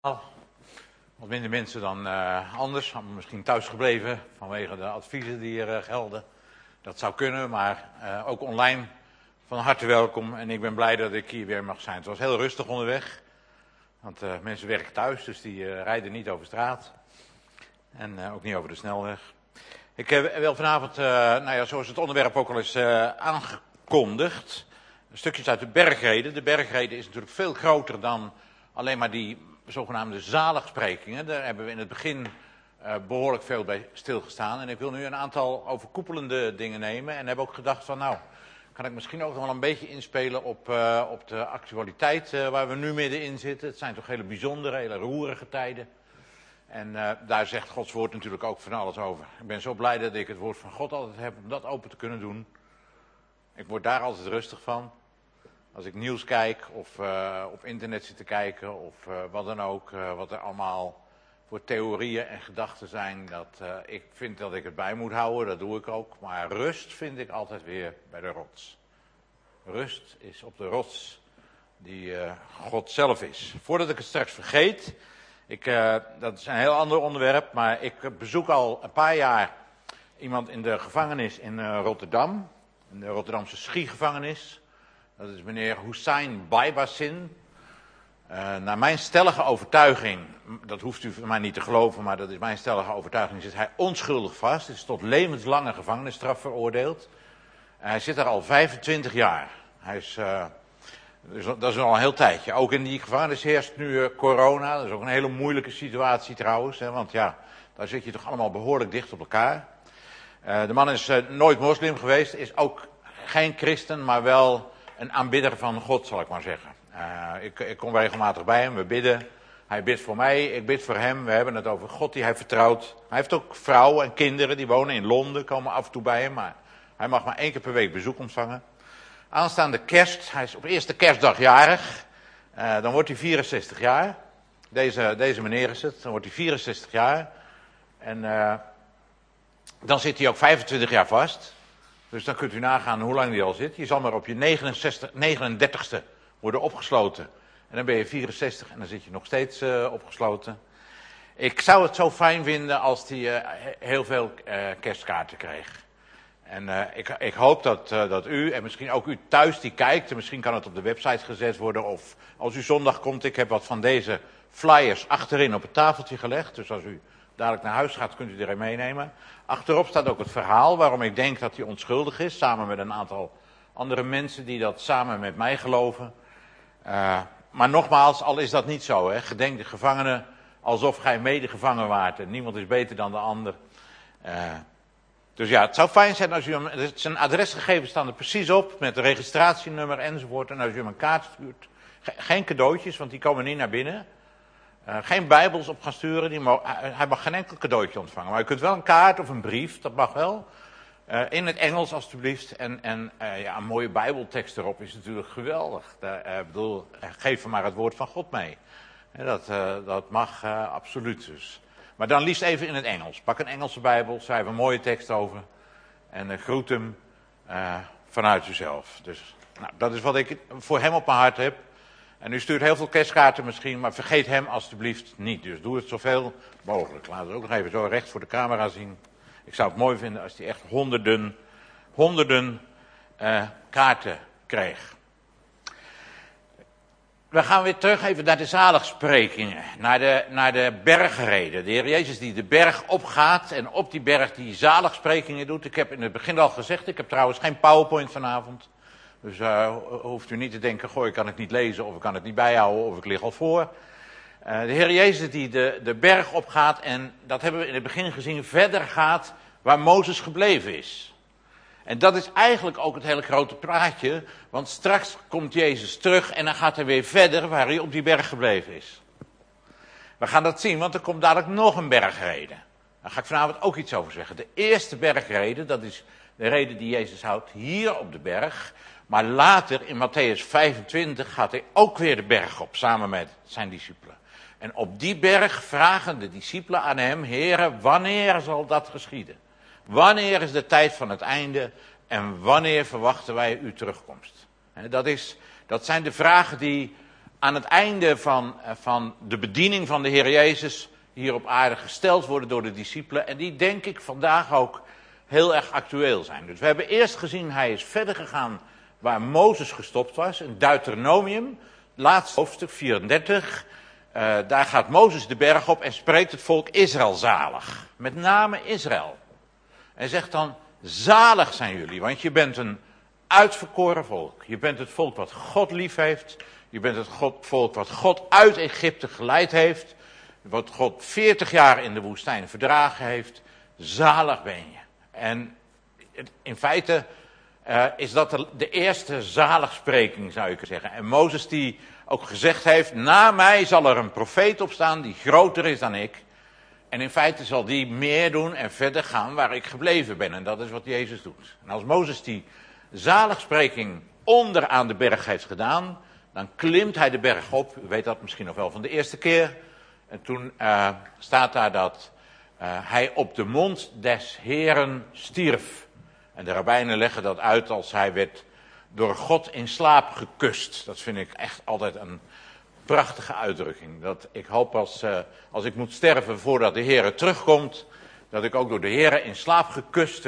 Wat minder mensen dan anders, misschien thuis gebleven vanwege de adviezen die hier gelden. Dat zou kunnen, maar ook online van harte welkom. En ik ben blij dat ik hier weer mag zijn. Het was heel rustig onderweg, want mensen werken thuis, dus die rijden niet over straat. En ook niet over de snelweg. Ik wil vanavond, zoals het onderwerp ook al is aangekondigd, stukjes uit de bergrede. De bergrede is natuurlijk veel groter dan alleen maar die zogenaamde zaligsprekingen. Daar hebben we in het begin behoorlijk veel bij stilgestaan. En ik wil nu een aantal overkoepelende dingen nemen. En heb ook gedacht van kan ik misschien ook nog wel een beetje inspelen op de actualiteit waar we nu middenin zitten. Het zijn toch hele bijzondere, hele roerige tijden. En daar zegt Gods woord natuurlijk ook van alles over. Ik ben zo blij dat ik het woord van God altijd heb om dat open te kunnen doen. Ik word daar altijd rustig van. Als ik nieuws kijk of op internet zit te kijken of wat dan ook, wat er allemaal voor theorieën en gedachten zijn, ik vind dat ik het bij moet houden, dat doe ik ook. Maar rust vind ik altijd weer bij de rots. Rust is op de rots die God zelf is. Voordat ik het straks vergeet, dat is een heel ander onderwerp, maar ik bezoek al een paar jaar iemand in de gevangenis in Rotterdam, in de Rotterdamse Schiegevangenis. Dat is meneer Hussein Baybasin. Naar mijn stellige overtuiging, dat hoeft u van mij niet te geloven, maar dat is mijn stellige overtuiging, zit hij onschuldig vast. Hij is tot levenslange gevangenisstraf veroordeeld. Hij zit daar al 25 jaar. Dat is al een heel tijdje. Ook in die gevangenis heerst nu corona. Dat is ook een hele moeilijke situatie trouwens. Want daar zit je toch allemaal behoorlijk dicht op elkaar. De man is nooit moslim geweest, is ook geen christen, maar wel een aanbidder van God, zal ik maar zeggen. Ik kom regelmatig bij hem, we bidden. Hij bidt voor mij, ik bid voor hem. We hebben het over God die hij vertrouwt. Hij heeft ook vrouwen en kinderen, die wonen in Londen, komen af en toe bij hem. Maar hij mag maar 1 keer per week bezoek ontvangen. Aanstaande kerst, hij is op eerste kerstdag jarig. Dan wordt hij 64 jaar. Deze meneer is het, dan wordt hij 64 jaar. En dan zit hij ook 25 jaar vast. Dus dan kunt u nagaan hoe lang die al zit. Je zal maar op je 39ste worden opgesloten. En dan ben je 64 en dan zit je nog steeds opgesloten. Ik zou het zo fijn vinden als hij heel veel kerstkaarten kreeg. En ik hoop dat u, en misschien ook u thuis die kijkt, en misschien kan het op de website gezet worden, of als u zondag komt, ik heb wat van deze flyers achterin op het tafeltje gelegd. Dus als u dadelijk naar huis gaat, kunt u er een meenemen. Achterop staat ook het verhaal waarom ik denk dat hij onschuldig is, samen met een aantal andere mensen die dat samen met mij geloven. Maar nogmaals, al is dat niet zo, gedenk de gevangenen alsof gij medegevangen waart en niemand is beter dan de ander. Dus ja, het zou fijn zijn als u hem, zijn adresgegevens staan er precies op, met een registratienummer enzovoort. En als u hem een kaart stuurt, geen cadeautjes, want die komen niet naar binnen. Geen bijbels op gaan sturen, hij mag geen enkel cadeautje ontvangen. Maar u kunt wel een kaart of een brief, dat mag wel. In het Engels alstublieft. En een mooie bijbeltekst erop is natuurlijk geweldig. Geef hem maar het woord van God mee. Dat mag absoluut dus. Maar dan liefst even in het Engels. Pak een Engelse bijbel, schrijf een mooie tekst over. En groet hem vanuit uzelf. Dus dat is wat ik voor hem op mijn hart heb. En u stuurt heel veel kerstkaarten misschien, maar vergeet hem alstublieft niet. Dus doe het zoveel mogelijk. Laat het ook nog even zo recht voor de camera zien. Ik zou het mooi vinden als hij echt honderden kaarten kreeg. We gaan weer terug even naar de zaligsprekingen, naar de bergrede. De Heer Jezus die de berg opgaat en op die berg die zaligsprekingen doet. Ik heb in het begin al gezegd, ik heb trouwens geen PowerPoint vanavond. Dus hoeft u niet te denken, ik kan het niet lezen of ik kan het niet bijhouden of ik lig al voor. De Heer Jezus die de berg opgaat en dat hebben we in het begin gezien, verder gaat waar Mozes gebleven is. En dat is eigenlijk ook het hele grote praatje, want straks komt Jezus terug en dan gaat hij weer verder waar hij op die berg gebleven is. We gaan dat zien, want er komt dadelijk nog een bergrede. Daar ga ik vanavond ook iets over zeggen. De eerste bergrede, dat is de rede die Jezus houdt hier op de berg. Maar later in Mattheüs 25 gaat hij ook weer de berg op, samen met zijn discipelen. En op die berg vragen de discipelen aan hem, Heere, wanneer zal dat geschieden? Wanneer is de tijd van het einde en wanneer verwachten wij uw terugkomst? Dat zijn de vragen die aan het einde van de bediening van de Heer Jezus hier op aarde gesteld worden door de discipelen. En die denk ik vandaag ook heel erg actueel zijn. Dus we hebben eerst gezien, hij is verder gegaan waar Mozes gestopt was. In Deuteronomium, laatste hoofdstuk 34. Daar gaat Mozes de berg op en spreekt het volk Israël zalig. Met name Israël. En zegt dan, zalig zijn jullie, want je bent een uitverkoren volk. Je bent het volk wat God lief heeft. Je bent het volk wat God uit Egypte geleid heeft. Wat God 40 jaar in de woestijn verdragen heeft. Zalig ben je. En in feite is dat de eerste zaligspreking, zou je kunnen zeggen. En Mozes die ook gezegd heeft, na mij zal er een profeet opstaan die groter is dan ik. En in feite zal die meer doen en verder gaan waar ik gebleven ben. En dat is wat Jezus doet. En als Mozes die zaligspreking onder aan de berg heeft gedaan, dan klimt hij de berg op. U weet dat misschien nog wel van de eerste keer. En toen staat daar dat hij op de mond des Heren stierf. En de rabbijnen leggen dat uit als hij werd door God in slaap gekust. Dat vind ik echt altijd een prachtige uitdrukking. Dat ik hoop als ik moet sterven voordat de Heer terugkomt, dat ik ook door de Heer in slaap gekust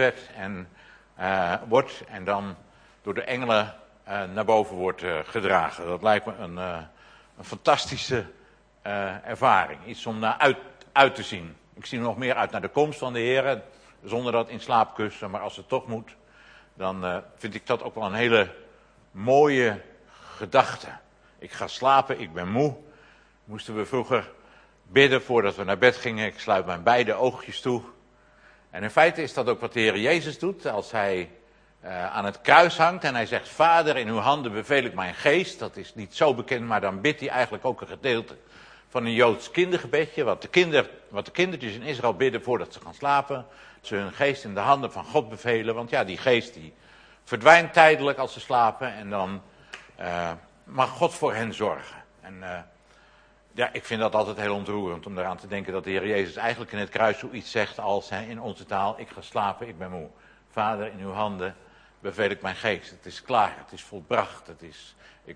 word en dan door de engelen naar boven wordt gedragen. Dat lijkt me een fantastische ervaring. Iets om naar uit te zien. Ik zie nog meer uit naar de komst van de Heer, zonder dat in slaap kussen. Maar als het toch moet, dan vind ik dat ook wel een hele mooie gedachte. Ik ga slapen, ik ben moe. Moesten we vroeger bidden voordat we naar bed gingen. Ik sluit mijn beide oogjes toe. En in feite is dat ook wat de Heer Jezus doet als hij aan het kruis hangt. En hij zegt, Vader, in uw handen beveel ik mijn geest. Dat is niet zo bekend, maar dan bidt hij eigenlijk ook een gedeelte van een Joods kindergebedje. Wat de kindertjes in Israël bidden voordat ze gaan slapen. Ze hun geest in de handen van God bevelen. Want ja, die geest die verdwijnt tijdelijk als ze slapen. En dan mag God voor hen zorgen. En ja, ik vind dat altijd heel ontroerend om eraan te denken dat de Heer Jezus eigenlijk in het kruis zoiets zegt als in onze taal, ik ga slapen, ik ben moe. Vader, in uw handen beveel ik mijn geest. Het is klaar, het is volbracht, ik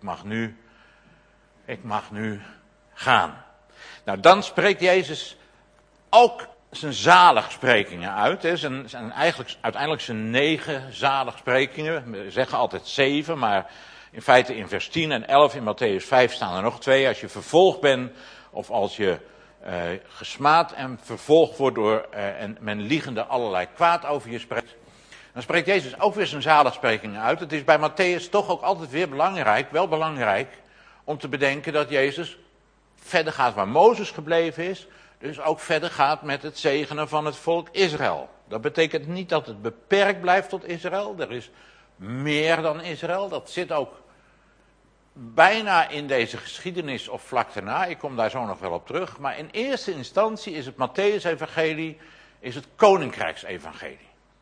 mag nu gaan. Nou, dan spreekt Jezus ook zijn zaligsprekingen uit. Hè. Uiteindelijk zijn 9 zaligsprekingen. We zeggen altijd 7, maar in feite in vers 10 en 11 in Mattheüs 5 staan er nog 2. Als je vervolgd bent of als je gesmaad en vervolgd wordt door en men liegende allerlei kwaad over je spreekt, dan spreekt Jezus ook weer zijn zaligsprekingen uit. Het is bij Matthäus toch ook altijd weer belangrijk om te bedenken dat Jezus verder gaat waar Mozes gebleven is, dus ook verder gaat met het zegenen van het volk Israël. Dat betekent niet dat het beperkt blijft tot Israël. Er is meer dan Israël. Dat zit ook bijna in deze geschiedenis of vlak daarna. Ik kom daar zo nog wel op terug. Maar in eerste instantie is het Matthäus-evangelie, is het Koninkrijksevangelie.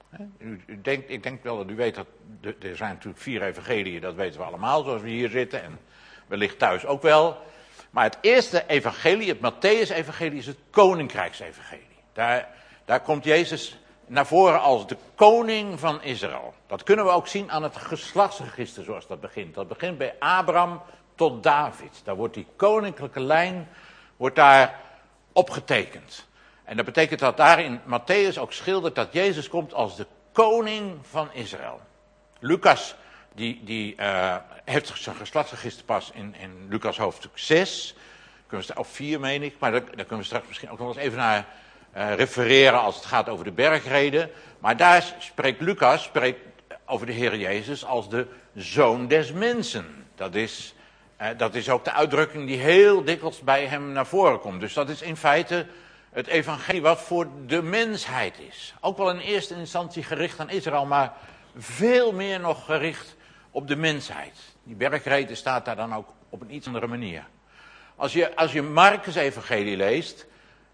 Ik denk wel dat u weet dat er zijn natuurlijk 4 evangeliën, dat weten we allemaal zoals we hier zitten en wellicht thuis ook wel. Maar het eerste evangelie, het Matthäus-evangelie, is het Koninkrijksevangelie. Daar komt Jezus naar voren als de koning van Israël. Dat kunnen we ook zien aan het geslachtsregister zoals dat begint. Dat begint bij Abraham tot David. Daar wordt die koninklijke lijn daar opgetekend. En dat betekent dat daar in Matthäus ook schildert dat Jezus komt als de koning van Israël. Lucas die heeft zijn geslachtsregister pas in Lucas hoofdstuk 6. Of 4 meen ik, maar daar kunnen we straks misschien ook nog eens even naar refereren als het gaat over de bergreden. Maar daar spreekt Lucas over de Heer Jezus als de Zoon des Mensen. Dat is ook de uitdrukking die heel dikwijls bij hem naar voren komt. Dus dat is in feite het evangelie wat voor de mensheid is. Ook wel in eerste instantie gericht aan Israël, maar veel meer nog gericht op de mensheid. Die bergreden staat daar dan ook op een iets andere manier. Als je Marcus evangelie leest,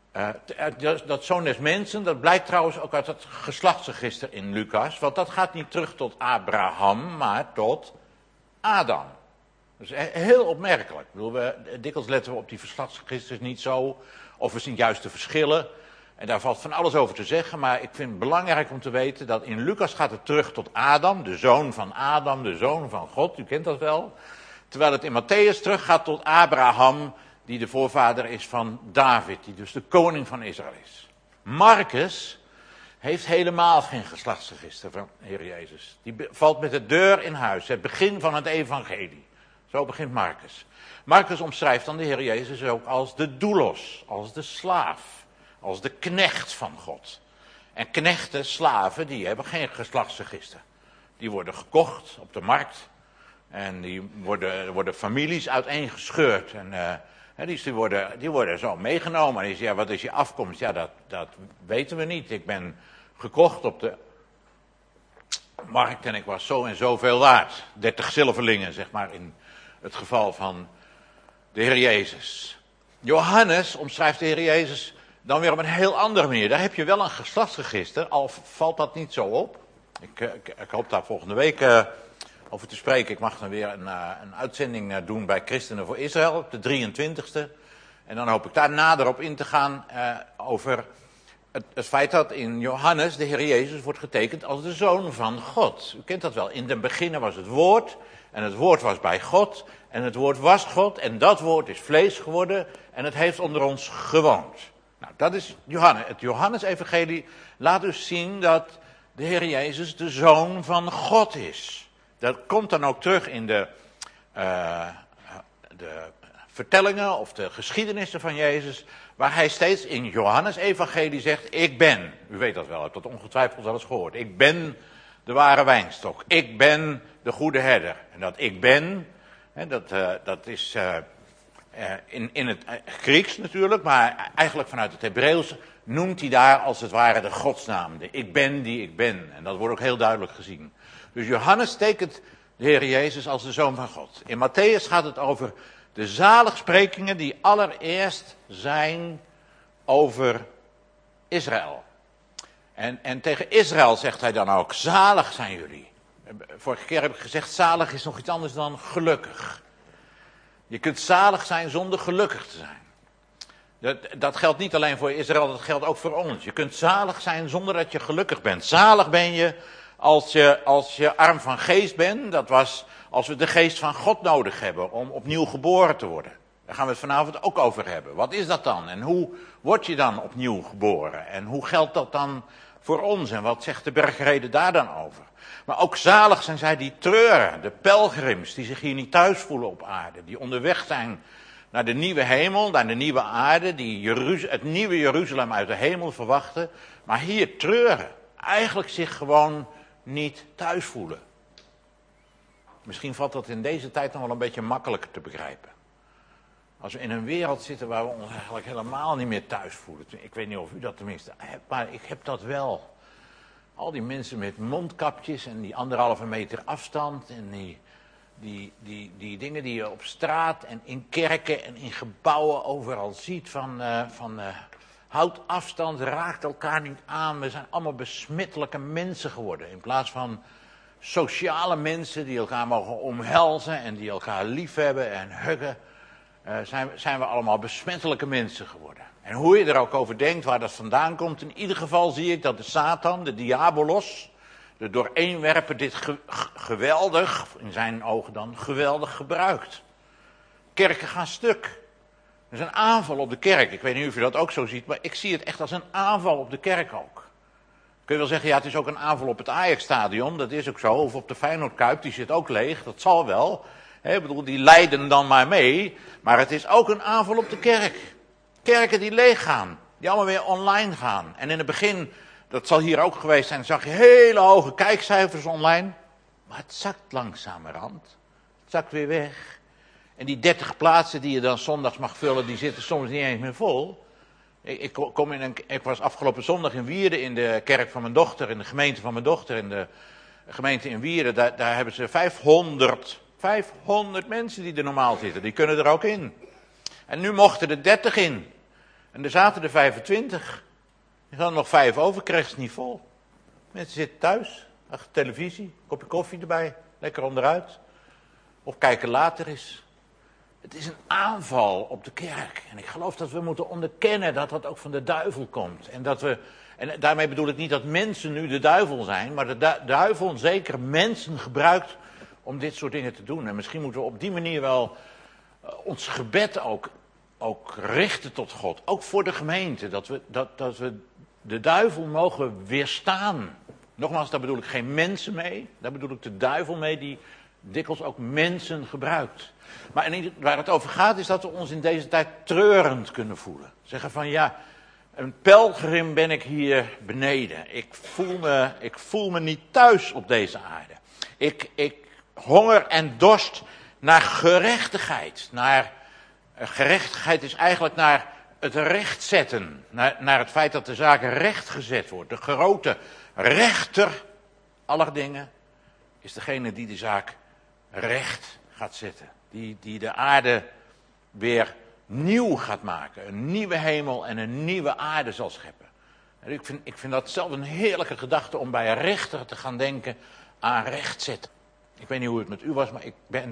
dat Zoon des Mensen, dat blijkt trouwens ook uit het geslachtsregister in Lucas. Want dat gaat niet terug tot Abraham, maar tot Adam. Dat is heel opmerkelijk. Ik bedoel, dikwijls letten we op die geslachtsregisters niet zo, of we zien juist de verschillen. En daar valt van alles over te zeggen, maar ik vind het belangrijk om te weten dat in Lucas gaat het terug tot Adam, de zoon van God, u kent dat wel. Terwijl het in Matthäus teruggaat tot Abraham, die de voorvader is van David, die dus de koning van Israël is. Marcus heeft helemaal geen geslachtsregister van de Heer Jezus. Die valt met de deur in huis, het begin van het evangelie. Zo begint Marcus. Marcus omschrijft dan de Heer Jezus ook als de doulos, als de slaaf, als de knecht van God. En knechten, slaven, die hebben geen geslachtsregister. Die worden gekocht op de markt en worden families uiteengescheurd. En die worden zo meegenomen. En die zeggen, wat is je afkomst? Ja, dat weten we niet. Ik ben gekocht op de markt en ik was zo en zoveel waard. 30 zilverlingen, zeg maar, in het geval van de Heer Jezus. Johannes omschrijft de Heer Jezus dan weer op een heel andere manier. Daar heb je wel een geslachtsregister, al valt dat niet zo op. Ik hoop daar volgende week over te spreken. Ik mag dan weer een uitzending doen bij Christenen voor Israël, op de 23e. En dan hoop ik daar nader op in te gaan over het feit dat in Johannes de Heer Jezus wordt getekend als de Zoon van God. U kent dat wel. In den beginnen was het woord en het woord was bij God en het woord was God en dat woord is vlees geworden en het heeft onder ons gewoond. Nou, dat is Johannes. Het Johannes-evangelie laat dus zien dat de Heer Jezus de Zoon van God is. Dat komt dan ook terug in de vertellingen of de geschiedenissen van Jezus, waar hij steeds in Johannes-evangelie zegt, ik ben. U weet dat wel, u hebt dat ongetwijfeld wel eens gehoord. Ik ben de ware wijnstok. Ik ben de goede herder. En dat ik ben, dat is in het Grieks natuurlijk, maar eigenlijk vanuit het Hebreeuws noemt hij daar als het ware de godsnaam. De ik ben die ik ben. En dat wordt ook heel duidelijk gezien. Dus Johannes tekent de Heer Jezus als de Zoon van God. In Matthäus gaat het over de zaligsprekingen die allereerst zijn over Israël. En tegen Israël zegt hij dan ook, zalig zijn jullie. Vorige keer heb ik gezegd, zalig is nog iets anders dan gelukkig. Je kunt zalig zijn zonder gelukkig te zijn. Dat geldt niet alleen voor Israël, dat geldt ook voor ons. Je kunt zalig zijn zonder dat je gelukkig bent. Zalig ben je als je arm van geest bent. Dat was als we de geest van God nodig hebben om opnieuw geboren te worden. Daar gaan we het vanavond ook over hebben. Wat is dat dan? En hoe word je dan opnieuw geboren? En hoe geldt dat dan voor ons? En wat zegt de bergrede daar dan over? Maar ook zalig zijn zij die treuren, de pelgrims die zich hier niet thuis voelen op aarde. Die onderweg zijn naar de nieuwe hemel, naar de nieuwe aarde. Die het nieuwe Jeruzalem uit de hemel verwachten. Maar hier treuren. Eigenlijk zich gewoon niet thuis voelen. Misschien valt dat in deze tijd nog wel een beetje makkelijker te begrijpen. Als we in een wereld zitten waar we ons eigenlijk helemaal niet meer thuis voelen. Ik weet niet of u dat tenminste hebt, maar ik heb dat wel. Al die mensen met mondkapjes en die 1,5 meter afstand en die dingen die je op straat en in kerken en in gebouwen overal ziet van houd afstand, raakt elkaar niet aan. We zijn allemaal besmettelijke mensen geworden in plaats van sociale mensen die elkaar mogen omhelzen en die elkaar liefhebben en huggen. Zijn we allemaal besmettelijke mensen geworden. En hoe je er ook over denkt, waar dat vandaan komt, in ieder geval zie ik dat de Satan, de diabolos, de dooreenwerper dit geweldig, in zijn ogen dan, geweldig gebruikt. Kerken gaan stuk. Er is een aanval op de kerk. Ik weet niet of u dat ook zo ziet, maar ik zie het echt als een aanval op de kerk ook. Kun je wel zeggen, ja, het is ook een aanval op het Ajax-stadion, dat is ook zo, of op de Feyenoord-kuip, die zit ook leeg, dat zal wel. Ik bedoel, die lijden dan maar mee, maar het is ook een aanval op de kerk. Kerken die leeg gaan, die allemaal weer online gaan. En in het begin, dat zal hier ook geweest zijn, zag je hele hoge kijkcijfers online. Maar het zakt langzamerhand. Het zakt weer weg. En die 30 plaatsen die je dan zondags mag vullen, die zitten soms niet eens meer vol. Ik was afgelopen zondag in Wierden in de kerk van mijn dochter, in de gemeente van mijn dochter, in de gemeente in Wierden. Daar hebben ze 500 mensen die er normaal zitten, die kunnen er ook in. En nu mochten er 30 in. En er zaten er 25. Er hadden nog 5 over, kreeg ze niet vol. Mensen zitten thuis, achter televisie, kopje koffie erbij, lekker onderuit. Of kijken later eens. Het is een aanval op de kerk. En ik geloof dat we moeten onderkennen dat dat ook van de duivel komt. En daarmee bedoel ik niet dat mensen nu de duivel zijn, maar de duivel zeker mensen gebruikt om dit soort dingen te doen. En misschien moeten we op die manier wel ons gebed ook richten tot God. Ook voor de gemeente. Dat we de duivel mogen weerstaan. Nogmaals, daar bedoel ik geen mensen mee. Daar bedoel ik de duivel mee die dikwijls ook mensen gebruikt. Maar waar het over gaat is dat we ons in deze tijd treurend kunnen voelen. Zeggen van ja, een pelgrim ben ik hier beneden. Ik voel me niet thuis op deze aarde. Ik honger en dorst naar gerechtigheid. Gerechtigheid is eigenlijk naar het rechtzetten. Naar het feit dat de zaak rechtgezet wordt. De grote rechter aller dingen is degene die de zaak recht gaat zetten. Die de aarde weer nieuw gaat maken. Een nieuwe hemel en een nieuwe aarde zal scheppen. En ik vind dat zelf een heerlijke gedachte om bij een rechter te gaan denken aan rechtzetten. Ik weet niet hoe het met u was, maar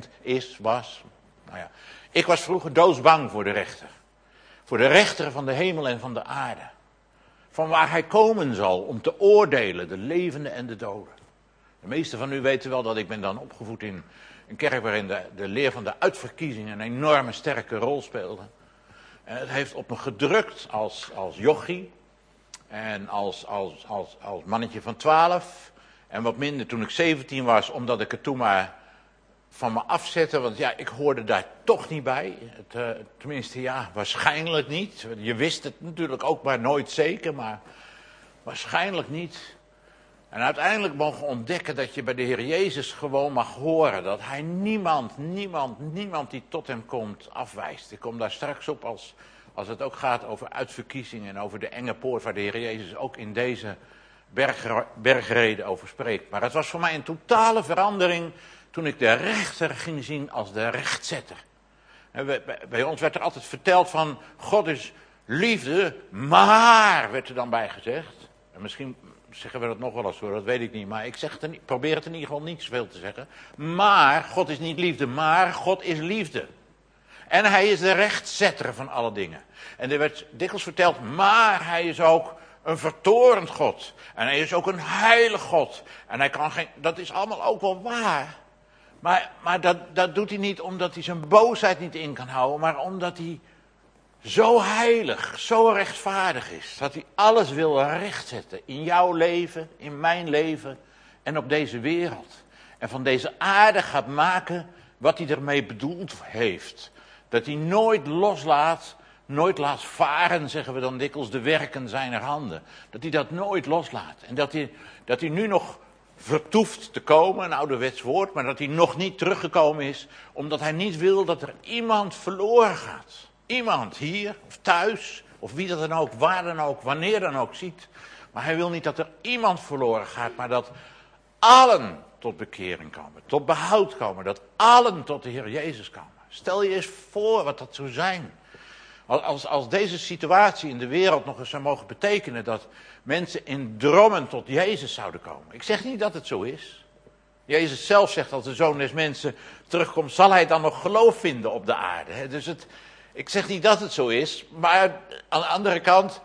ik was vroeger doodsbang voor de rechter. Voor de rechter van de hemel en van de aarde. Van waar hij komen zal om te oordelen, de levenden en de doden. De meesten van u weten wel dat ik ben dan opgevoed in een kerk waarin de leer van de uitverkiezing een enorme sterke rol speelde. En het heeft op me gedrukt als jochie en als mannetje van 12. En wat minder toen ik 17 was, omdat ik het toen maar van me afzette. Want ja, ik hoorde daar toch niet bij. Tenminste, ja, waarschijnlijk niet. Je wist het natuurlijk ook maar nooit zeker, maar waarschijnlijk niet. En uiteindelijk mogen ontdekken dat je bij de Heer Jezus gewoon mag horen. Dat hij niemand die tot hem komt afwijst. Ik kom daar straks op als het ook gaat over uitverkiezing en over de enge poort waar de Heer Jezus ook in deze bergreden over spreekt. Maar het was voor mij een totale verandering toen ik de rechter ging zien als de rechtzetter. Bij ons werd er altijd verteld van God is liefde, maar werd er dan bij gezegd. En misschien zeggen we dat nog wel eens hoor, dat weet ik niet. Maar ik probeer het in ieder geval niet zoveel te zeggen. Maar God is niet liefde, maar God is liefde. En hij is de rechtzetter van alle dingen. En er werd dikwijls verteld, maar hij is ook een vertorend God. En hij is ook een heilig God. En hij kan dat is allemaal ook wel waar. Maar dat doet hij niet omdat hij zijn boosheid niet in kan houden. Maar omdat hij zo heilig, zo rechtvaardig is. Dat hij alles wil rechtzetten. In jouw leven, in mijn leven en op deze wereld. En van deze aarde gaat maken wat hij ermee bedoeld heeft. Dat hij nooit loslaat, nooit laat varen, zeggen we dan dikwijls, de werken zijner handen. Dat hij dat nooit loslaat. En dat hij nu nog vertoeft te komen, een ouderwets woord, maar dat hij nog niet teruggekomen is, omdat hij niet wil dat er iemand verloren gaat. Iemand hier, of thuis, of wie dat dan ook, waar dan ook, wanneer dan ook ziet. Maar hij wil niet dat er iemand verloren gaat, maar dat allen tot bekering komen, tot behoud komen, dat allen tot de Heer Jezus komen. Stel je eens voor wat dat zou zijn. Als deze situatie in de wereld nog eens zou mogen betekenen dat mensen in drommen tot Jezus zouden komen. Ik zeg niet dat het zo is. Jezus zelf zegt als de Zoon des Mensen terugkomt, zal hij dan nog geloof vinden op de aarde. Dus ik zeg niet dat het zo is, maar aan de andere kant,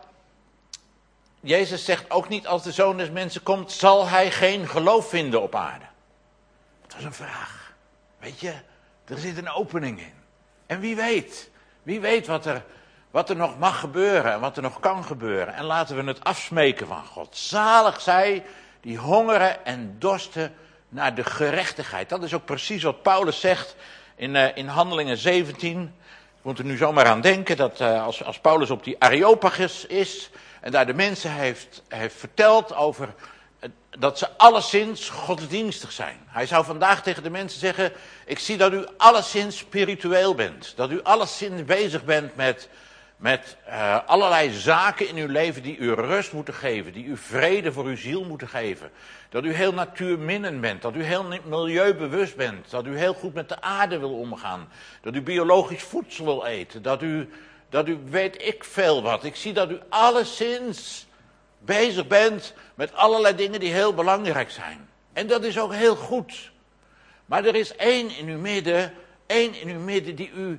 Jezus zegt ook niet als de Zoon des Mensen komt, zal hij geen geloof vinden op aarde. Dat is een vraag. Weet je, er zit een opening in. En wie weet wat er nog mag gebeuren en wat er nog kan gebeuren. En laten we het afsmeken van God. Zalig zij die hongeren en dorsten naar de gerechtigheid. Dat is ook precies wat Paulus zegt in Handelingen 17. Ik moet er nu zomaar aan denken dat als Paulus op die Areopagus is en daar de mensen heeft verteld over dat ze alleszins godsdienstig zijn. Hij zou vandaag tegen de mensen zeggen, ik zie dat u alleszins spiritueel bent. Dat u alleszins bezig bent met allerlei zaken in uw leven die u rust moeten geven. Die u vrede voor uw ziel moeten geven. Dat u heel natuurminnend bent. Dat u heel milieubewust bent. Dat u heel goed met de aarde wil omgaan. Dat u biologisch voedsel wil eten. Dat u weet ik veel wat. Ik zie dat u alleszins bezig bent met allerlei dingen die heel belangrijk zijn. En dat is ook heel goed. Maar er is één in uw midden die u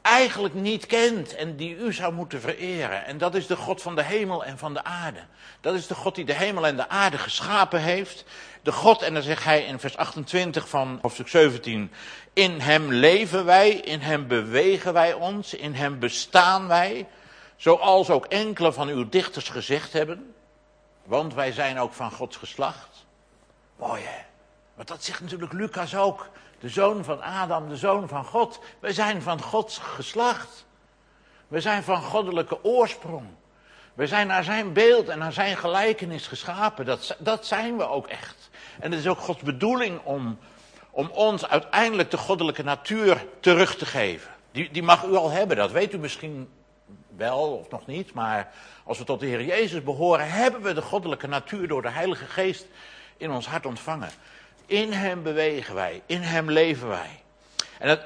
eigenlijk niet kent en die u zou moeten vereren. En dat is de God van de hemel en van de aarde. Dat is de God die de hemel en de aarde geschapen heeft. De God, en dan zegt hij in vers 28 van hoofdstuk 17... in hem leven wij, in hem bewegen wij ons, in hem bestaan wij. Zoals ook enkele van uw dichters gezegd hebben. Want wij zijn ook van Gods geslacht. Mooi hè? Want dat zegt natuurlijk Lucas ook. De zoon van Adam, de zoon van God. Wij zijn van Gods geslacht. We zijn van goddelijke oorsprong. We zijn naar zijn beeld en naar zijn gelijkenis geschapen. Dat zijn we ook echt. En het is ook Gods bedoeling om ons uiteindelijk de goddelijke natuur terug te geven. Die mag u al hebben, dat weet u misschien wel of nog niet. Maar als we tot de Heer Jezus behoren, hebben we de goddelijke natuur door de Heilige Geest in ons hart ontvangen. In hem bewegen wij, in hem leven wij. En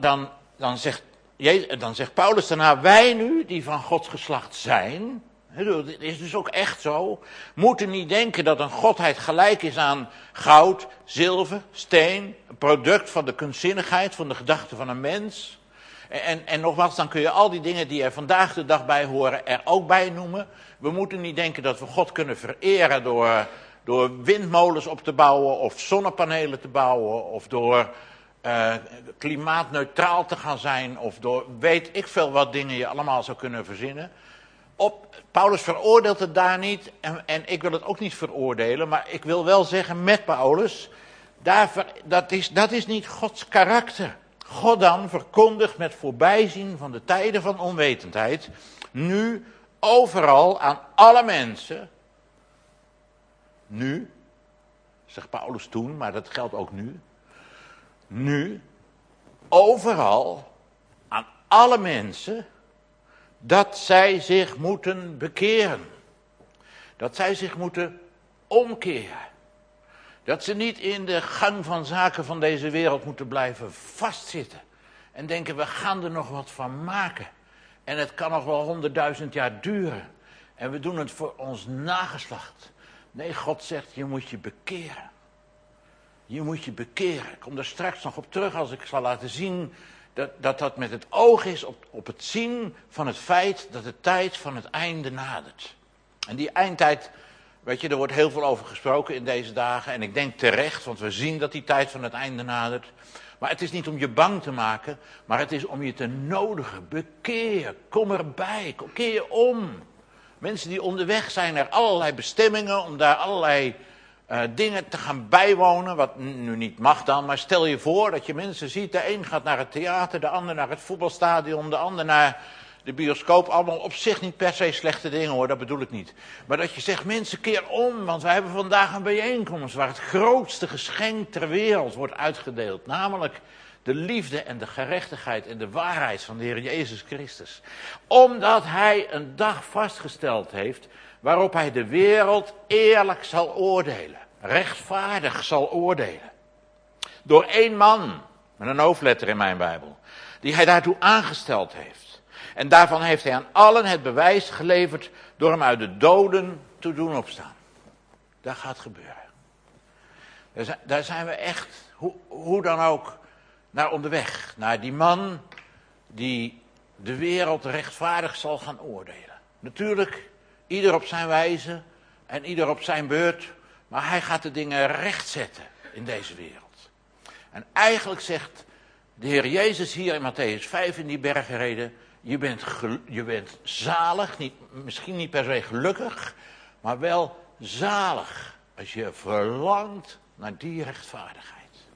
dan zegt Paulus daarna, wij nu die van Gods geslacht zijn, dit is dus ook echt zo, moeten niet denken dat een godheid gelijk is aan goud, zilver, steen, een product van de kunstzinnigheid, van de gedachte van een mens. En nogmaals, dan kun je al die dingen die er vandaag de dag bij horen er ook bij noemen. We moeten niet denken dat we God kunnen vereren door windmolens op te bouwen of zonnepanelen te bouwen of door klimaatneutraal te gaan zijn of door weet ik veel wat dingen je allemaal zou kunnen verzinnen. Paulus veroordeelt het daar niet en ik wil het ook niet veroordelen, maar ik wil wel zeggen met Paulus, dat is niet Gods karakter. God dan verkondigt met voorbijzien van de tijden van onwetendheid, nu overal aan alle mensen. Nu, zegt Paulus toen, maar dat geldt ook nu. Nu, overal, aan alle mensen, dat zij zich moeten bekeren. Dat zij zich moeten omkeren. Dat ze niet in de gang van zaken van deze wereld moeten blijven vastzitten. En denken, we gaan er nog wat van maken. En het kan nog wel 100.000 jaar duren. En we doen het voor ons nageslacht. Nee, God zegt, je moet je bekeren. Je moet je bekeren. Ik kom daar straks nog op terug als ik zal laten zien dat met het oog is op het zien van het feit dat de tijd van het einde nadert. En die eindtijd, weet je, er wordt heel veel over gesproken in deze dagen. En ik denk terecht, want we zien dat die tijd van het einde nadert. Maar het is niet om je bang te maken, maar het is om je te nodigen. Bekeer, kom erbij, keer je om. Mensen die onderweg zijn naar allerlei bestemmingen, om daar allerlei dingen te gaan bijwonen, wat nu niet mag dan, maar stel je voor dat je mensen ziet, de een gaat naar het theater, de ander naar het voetbalstadion, de ander naar de bioscoop, allemaal op zich niet per se slechte dingen hoor, dat bedoel ik niet. Maar dat je zegt, mensen keer om, want wij hebben vandaag een bijeenkomst waar het grootste geschenk ter wereld wordt uitgedeeld, namelijk de liefde en de gerechtigheid en de waarheid van de Heer Jezus Christus. Omdat hij een dag vastgesteld heeft waarop hij de wereld eerlijk zal oordelen. Rechtvaardig zal oordelen. Door één man, met een hoofdletter in mijn Bijbel, die hij daartoe aangesteld heeft. En daarvan heeft hij aan allen het bewijs geleverd door hem uit de doden te doen opstaan. Dat gaat gebeuren. Daar zijn we echt, hoe dan ook, naar onderweg. Naar die man die de wereld rechtvaardig zal gaan oordelen. Natuurlijk, ieder op zijn wijze en ieder op zijn beurt. Maar hij gaat de dingen rechtzetten in deze wereld. En eigenlijk zegt de Heer Jezus hier in Mattheüs 5 in die bergreden. Je bent zalig, misschien niet per se gelukkig, maar wel zalig. Als je verlangt naar die rechtvaardigheid.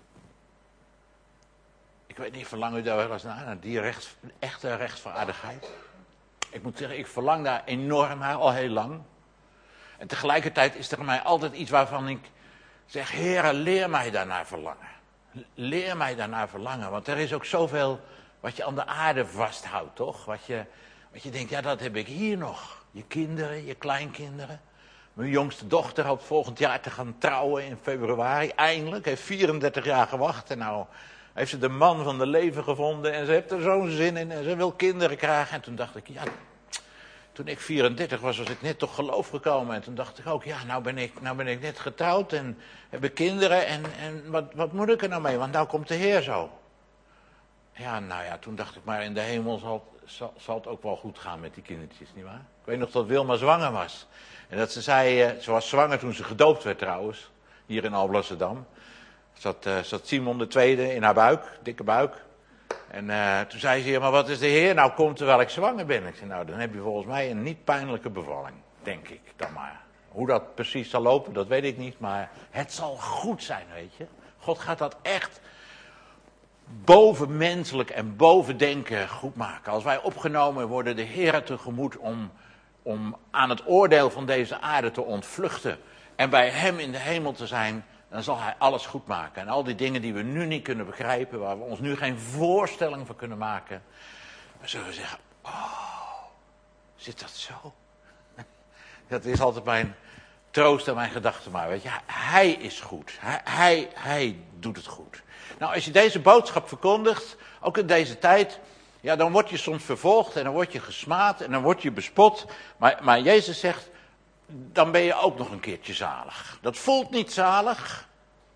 Ik weet niet, verlang u daar wel eens naar die echte rechtvaardigheid? Ik moet zeggen, ik verlang daar enorm naar, al heel lang. En tegelijkertijd is er in mij altijd iets waarvan ik zeg, Heere, leer mij daarnaar verlangen. Leer mij daarnaar verlangen, want er is ook zoveel wat je aan de aarde vasthoudt, toch? Wat je denkt, ja, dat heb ik hier nog. Je kinderen, je kleinkinderen. Mijn jongste dochter hoopt volgend jaar te gaan trouwen in februari, eindelijk. Heeft 34 jaar gewacht en nou heeft ze de man van de leven gevonden en ze heeft er zo'n zin in en ze wil kinderen krijgen. En toen dacht ik, ja, toen ik 34 was ik net tot geloof gekomen. En toen dacht ik ook, ja, nou ben ik net getrouwd en heb ik kinderen en wat moet ik er nou mee? Want nou komt de Heer zo. Ja, nou ja, toen dacht ik maar in de hemel zal het ook wel goed gaan met die kindertjes, nietwaar? Ik weet nog dat Wilma zwanger was. En dat ze zei, ze was zwanger toen ze gedoopt werd trouwens, hier in Alblasserdam. Zat Simon de tweede in haar buik, dikke buik. En toen zei ze, ja, maar wat is de Heer nou komt terwijl ik zwanger ben? Ik zei, nou dan heb je volgens mij een niet pijnlijke bevalling, denk ik dan maar. Hoe dat precies zal lopen, dat weet ik niet, maar het zal goed zijn, weet je. God gaat dat echt bovenmenselijk en boven denken goed maken. Als wij opgenomen worden de Heer tegemoet om aan het oordeel van deze aarde te ontvluchten en bij hem in de hemel te zijn, dan zal hij alles goed maken. En al die dingen die we nu niet kunnen begrijpen, waar we ons nu geen voorstelling van kunnen maken, dan zullen we zeggen, oh, zit dat zo? Dat is altijd mijn troost en mijn gedachte maar, weet je. Hij is goed. Hij doet het goed. Nou, als je deze boodschap verkondigt, ook in deze tijd, ja, dan word je soms vervolgd en dan word je gesmaad en dan word je bespot. Maar Jezus zegt, dan ben je ook nog een keertje zalig. Dat voelt niet zalig.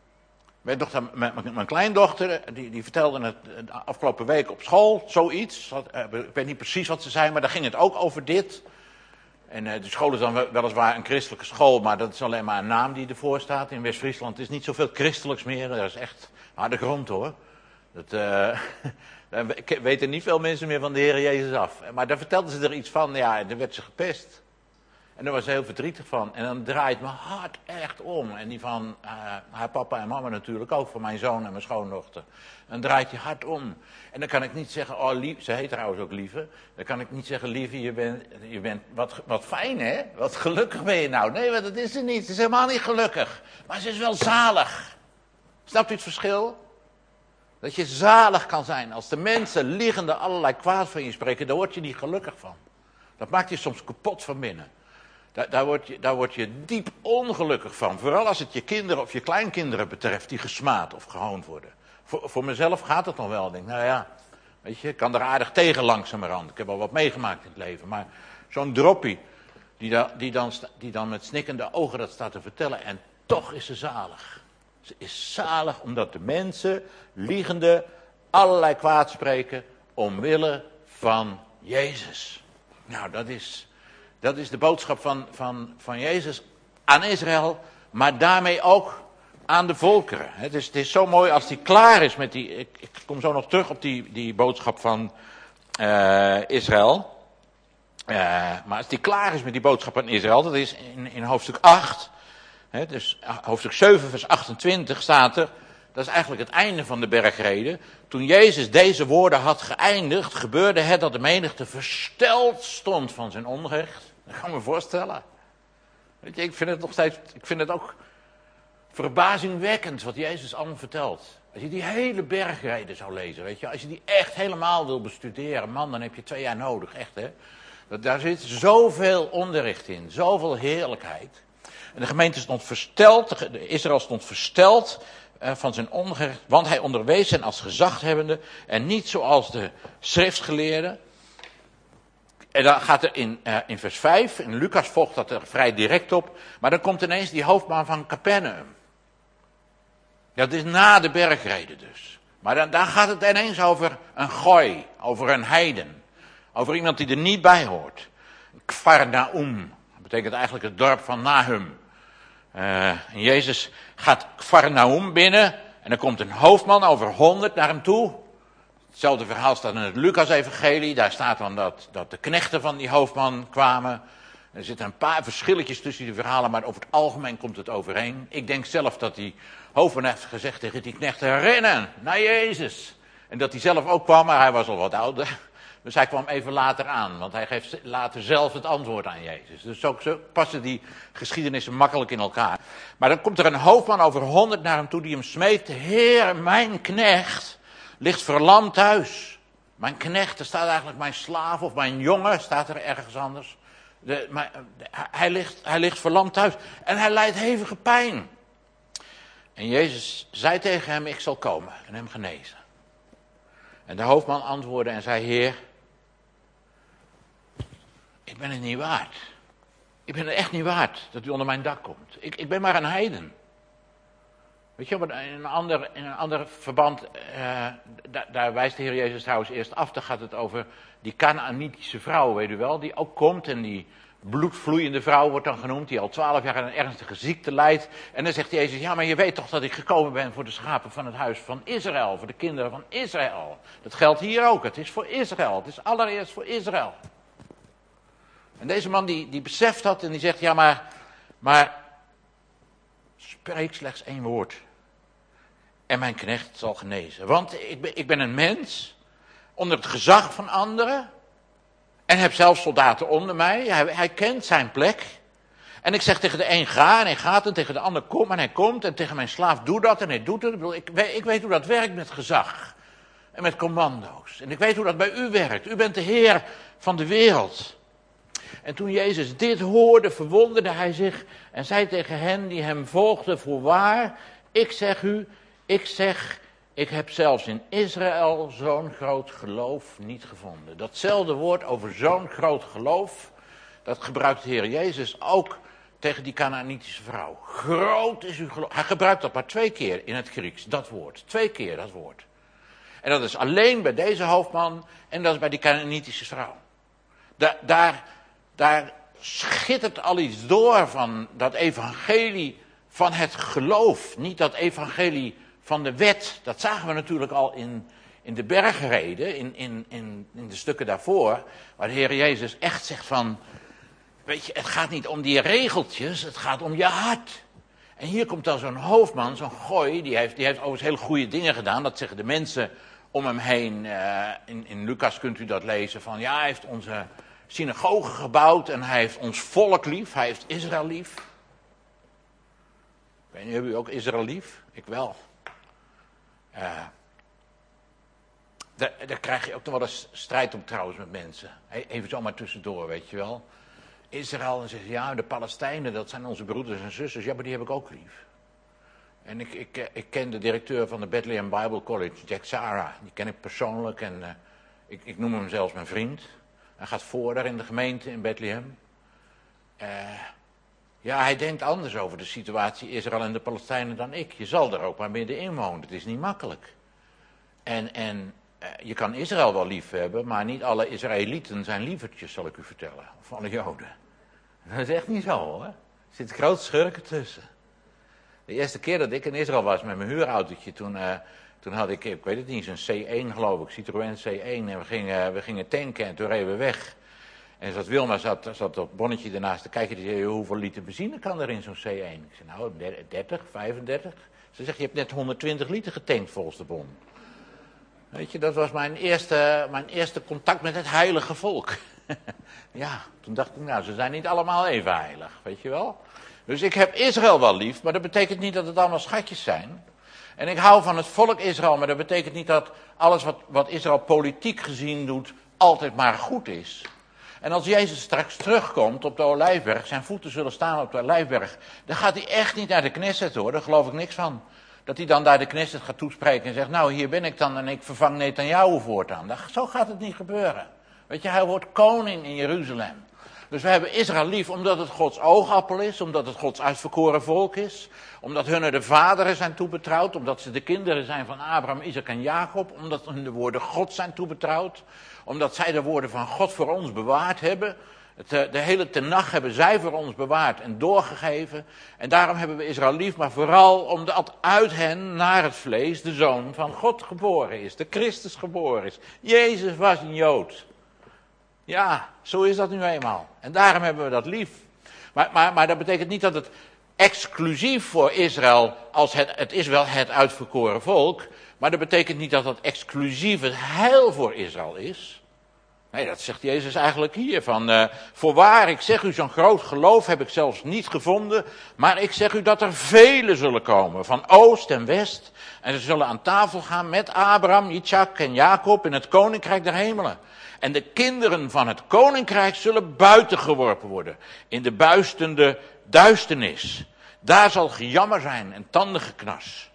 Mijn kleindochter, die vertelde het de afgelopen week op school, zoiets. Ik weet niet precies wat ze zei, maar daar ging het ook over dit. En de school is dan weliswaar een christelijke school, maar dat is alleen maar een naam die ervoor staat. In West-Friesland is niet zoveel christelijks meer, dat is echt harde grond hoor. Daar weten niet veel mensen meer van de Heer Jezus af. Maar daar vertelden ze er iets van, ja, en dan werd ze gepest. En daar was ze heel verdrietig van. En dan draait mijn hart echt om. En die van haar papa en mama natuurlijk ook, van mijn zoon en mijn schoondochter. Dan draait je hart om. En dan kan ik niet zeggen, oh lief, ze heet trouwens ook Lieve. Dan kan ik niet zeggen, Lieve, je bent wat fijn hè, wat gelukkig ben je nou. Nee, dat is ze niet, ze is helemaal niet gelukkig. Maar ze is wel zalig. Snapt u het verschil? Dat je zalig kan zijn. Als de mensen liegende allerlei kwaad van je spreken, daar word je niet gelukkig van. Dat maakt je soms kapot van binnen. Daar word je diep ongelukkig van. Vooral als het je kinderen of je kleinkinderen betreft die gesmaad of gehoond worden. Voor mezelf gaat het nog wel. Ik denk, nou ja, weet je, ik kan er aardig tegen langzamerhand. Ik heb al wat meegemaakt in het leven. Maar zo'n droppie, die dan met snikkende ogen dat staat te vertellen. En toch is ze zalig. Ze is zalig omdat de mensen, liegende, allerlei kwaad spreken omwille van Jezus. Nou, dat is de boodschap van Jezus aan Israël, maar daarmee ook aan de volkeren. Het is zo mooi als hij klaar is met die. Ik kom zo nog terug op die boodschap van Israël. Maar als hij klaar is met die boodschap aan Israël, dat is in hoofdstuk 8. Dus hoofdstuk 7, vers 28 staat er. Dat is eigenlijk het einde van de bergrede. Toen Jezus deze woorden had geëindigd, gebeurde het dat de menigte versteld stond van zijn onrecht. Dat kan me voorstellen. Weet je, ik vind het ook verbazingwekkend wat Jezus allemaal vertelt. Als je die hele bergrede zou lezen, weet je, als je die echt helemaal wil bestuderen, man, dan heb je 2 jaar nodig, echt hè. Daar zit zoveel onderricht in, zoveel heerlijkheid. En de gemeente stond versteld, Israël stond versteld van zijn onrecht, want hij onderwees hen als gezaghebbende en niet zoals de schriftgeleerden. En dan gaat er in vers 5, in Lucas volgt dat er vrij direct op, maar dan komt ineens die hoofdman van Capernaum. Dat is na de bergrede dus. Maar dan gaat het ineens over een gooi, over een heiden, over iemand die er niet bij hoort. Kfarnaum, dat betekent eigenlijk het dorp van Nahum. En Jezus gaat Kfarnaum binnen en er komt een hoofdman over 100 naar hem toe. Hetzelfde verhaal staat in het Lucas-evangelie. Daar staat dan dat de knechten van die hoofdman kwamen. Er zitten een paar verschilletjes tussen die verhalen, maar over het algemeen komt het overeen. Ik denk zelf dat die hoofdman heeft gezegd tegen die knechten, rennen naar Jezus. En dat hij zelf ook kwam, maar hij was al wat ouder. Dus hij kwam even later aan, want hij geeft later zelf het antwoord aan Jezus. Dus zo passen die geschiedenissen makkelijk in elkaar. Maar dan komt er een hoofdman over 100 naar hem toe die hem smeekt. Heer, mijn knecht ligt verlamd thuis. Mijn knecht, er staat eigenlijk mijn slaaf of mijn jongen, staat er ergens anders. Hij ligt verlamd thuis en hij lijdt hevige pijn. En Jezus zei tegen hem, ik zal komen en hem genezen. En de hoofdman antwoordde en zei, Heer, ik ben het niet waard. Ik ben het echt niet waard dat u onder mijn dak komt. Ik ben maar een heiden. Weet je, in een ander verband, daar wijst de Heer Jezus trouwens eerst af. Dan gaat het over die Kanaanitische vrouw, weet u wel, die ook komt en die bloedvloeiende vrouw wordt dan genoemd, die al 12 jaar aan een ernstige ziekte lijdt. En dan zegt Jezus, ja, maar je weet toch dat ik gekomen ben voor de schapen van het huis van Israël, voor de kinderen van Israël. Dat geldt hier ook, het is voor Israël, het is allereerst voor Israël. En deze man die beseft dat en die zegt, ja, maar spreek slechts 1 woord. En mijn knecht zal genezen. Want ik ben een mens, onder het gezag van anderen. En heb zelfs soldaten onder mij. Hij kent zijn plek. En ik zeg tegen de een ga en hij gaat. En tegen de ander kom en hij komt. En tegen mijn slaaf doe dat en hij doet het. Ik weet hoe dat werkt met gezag. En met commando's. En ik weet hoe dat bij u werkt. U bent de Heer van de wereld. En toen Jezus dit hoorde, verwonderde hij zich. En zei tegen hen die hem volgden, voorwaar, ik heb zelfs in Israël zo'n groot geloof niet gevonden. Datzelfde woord over zo'n groot geloof, dat gebruikt de Heer Jezus ook tegen die Kanaanitische vrouw. Groot is uw geloof. Hij gebruikt dat maar 2 keer in het Grieks, dat woord. 2 keer dat woord. En dat is alleen bij deze hoofdman en dat is bij die Kanaanitische vrouw. Daar schittert al iets door van dat evangelie van het geloof. Niet dat evangelie van de wet. Dat zagen we natuurlijk al in de bergreden, in de stukken daarvoor. Waar de Heer Jezus echt zegt van, weet je, het gaat niet om die regeltjes, het gaat om je hart. En hier komt dan zo'n hoofdman, zo'n gooi, die heeft overigens hele goede dingen gedaan. Dat zeggen de mensen om hem heen. In Lucas kunt u dat lezen van, ja, hij heeft onze synagoge gebouwd en hij heeft ons volk lief, hij heeft Israël lief. Ik weet niet, hebben u ook Israël lief? Ik wel. Daar krijg je ook nog wel eens strijd om trouwens met mensen. Even zomaar tussendoor, weet je wel. Israël en zegt, ja, de Palestijnen, dat zijn onze broeders en zusters. Ja, maar die heb ik ook lief. En ik ken de directeur van de Bethlehem Bible College, Jack Sarah. Die ken ik persoonlijk en ik noem hem zelfs mijn vriend. Hij gaat voor daar in de gemeente in Bethlehem. Ja, hij denkt anders over de situatie Israël en de Palestijnen dan ik. Je zal er ook maar middenin wonen, het is niet makkelijk. En je kan Israël wel lief hebben, maar niet alle Israëlieten zijn lievertjes, zal ik u vertellen. Of alle Joden. Dat is echt niet zo, hoor. Er zitten grote schurken tussen. De eerste keer dat ik in Israël was met mijn huurautootje, toen had ik weet het niet, een C1 geloof ik, Citroën C1. En we gingen tanken en toen reden we weg. En Wilma zat op het bonnetje ernaast te kijken. Die zei, hoeveel liter benzine kan er in zo'n C1? Ik zei, nou, 30, 35. Ze zegt, je hebt net 120 liter getankt volgens de bon. Weet je, dat was mijn eerste contact met het heilige volk. Ja, toen dacht ik, nou, ze zijn niet allemaal even heilig, weet je wel. Dus ik heb Israël wel lief, maar dat betekent niet dat het allemaal schatjes zijn. En ik hou van het volk Israël, maar dat betekent niet dat alles wat Israël politiek gezien doet, altijd maar goed is. En als Jezus straks terugkomt op de Olijfberg, zijn voeten zullen staan op de Olijfberg, dan gaat hij echt niet naar de Knesset, hoor, daar geloof ik niks van. Dat hij dan daar de Knesset gaat toespreken en zegt, nou, hier ben ik dan en ik vervang Netanyahu voortaan. Zo gaat het niet gebeuren. Weet je, hij wordt koning in Jeruzalem. Dus we hebben Israël lief omdat het Gods oogappel is, omdat het Gods uitverkoren volk is, omdat hun de vaderen zijn toebetrouwd, omdat ze de kinderen zijn van Abraham, Isaac en Jacob, omdat hun de woorden Gods zijn toebetrouwd, omdat zij de woorden van God voor ons bewaard hebben. De hele tenach hebben zij voor ons bewaard en doorgegeven. En daarom hebben we Israël lief, maar vooral omdat uit hen, naar het vlees, de Zoon van God geboren is. De Christus geboren is. Jezus was een Jood. Ja, zo is dat nu eenmaal. En daarom hebben we dat lief. Maar dat betekent niet dat het exclusief voor Israël, als het is wel het uitverkoren volk, maar dat betekent niet dat het exclusief het heil voor Israël is. Nee, dat zegt Jezus eigenlijk hier, van voorwaar, ik zeg u, zo'n groot geloof heb ik zelfs niet gevonden, maar ik zeg u dat er velen zullen komen, van oost en west, en ze zullen aan tafel gaan met Abraham, Isaac en Jacob in het koninkrijk der hemelen. En de kinderen van het koninkrijk zullen buiten geworpen worden, in de buistende duisternis. Daar zal gejammer zijn en tandengeknars.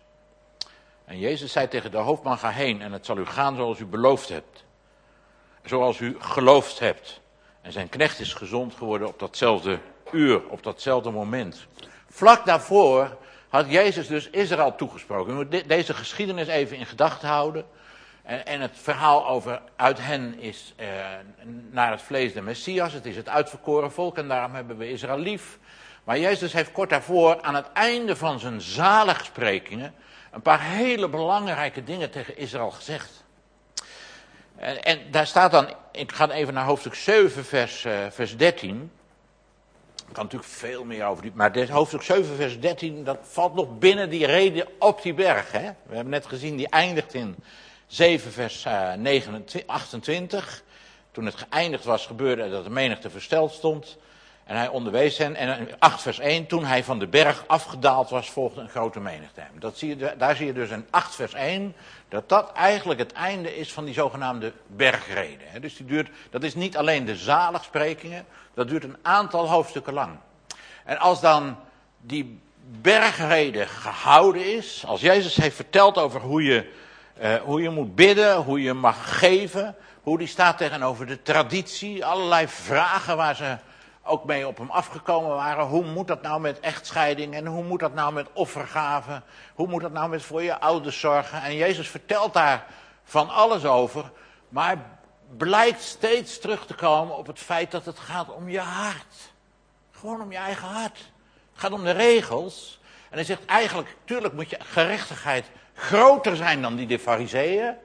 En Jezus zei tegen de hoofdman, ga heen en het zal u gaan zoals u beloofd hebt. Zoals u geloofd hebt. En zijn knecht is gezond geworden op datzelfde uur, op datzelfde moment. Vlak daarvoor had Jezus dus Israël toegesproken. U moet deze geschiedenis even in gedachten houden. En het verhaal over uit hen is naar het vlees de Messias. Het is het uitverkoren volk en daarom hebben we Israël lief. Maar Jezus heeft kort daarvoor aan het einde van zijn zaligsprekingen een paar hele belangrijke dingen tegen Israël gezegd. En daar staat dan, ik ga even naar hoofdstuk 7 vers 13. Ik kan natuurlijk veel meer over die, maar hoofdstuk 7 vers 13, dat valt nog binnen die reden op die berg. Hè? We hebben net gezien, die eindigt in 7 vers 28. Toen het geëindigd was, gebeurde dat de menigte versteld stond. En hij onderwees hen. En in 8 vers 1, toen hij van de berg afgedaald was, volgde een grote menigte hem. Daar zie je dus in 8 vers 1, dat eigenlijk het einde is van die zogenaamde bergreden. Dus dat is niet alleen de zaligsprekingen, dat duurt een aantal hoofdstukken lang. En als dan die bergrede gehouden is, als Jezus heeft verteld over hoe je moet bidden, hoe je mag geven, hoe die staat tegenover de traditie, allerlei vragen waar ze ook mee op hem afgekomen waren. Hoe moet dat nou met echtscheiding en hoe moet dat nou met offergaven? Hoe moet dat nou met voor je ouders zorgen? En Jezus vertelt daar van alles over, maar blijkt steeds terug te komen op het feit dat het gaat om je hart. Gewoon om je eigen hart. Het gaat om de regels. En hij zegt eigenlijk, tuurlijk moet je gerechtigheid groter zijn dan die de Farizeeën.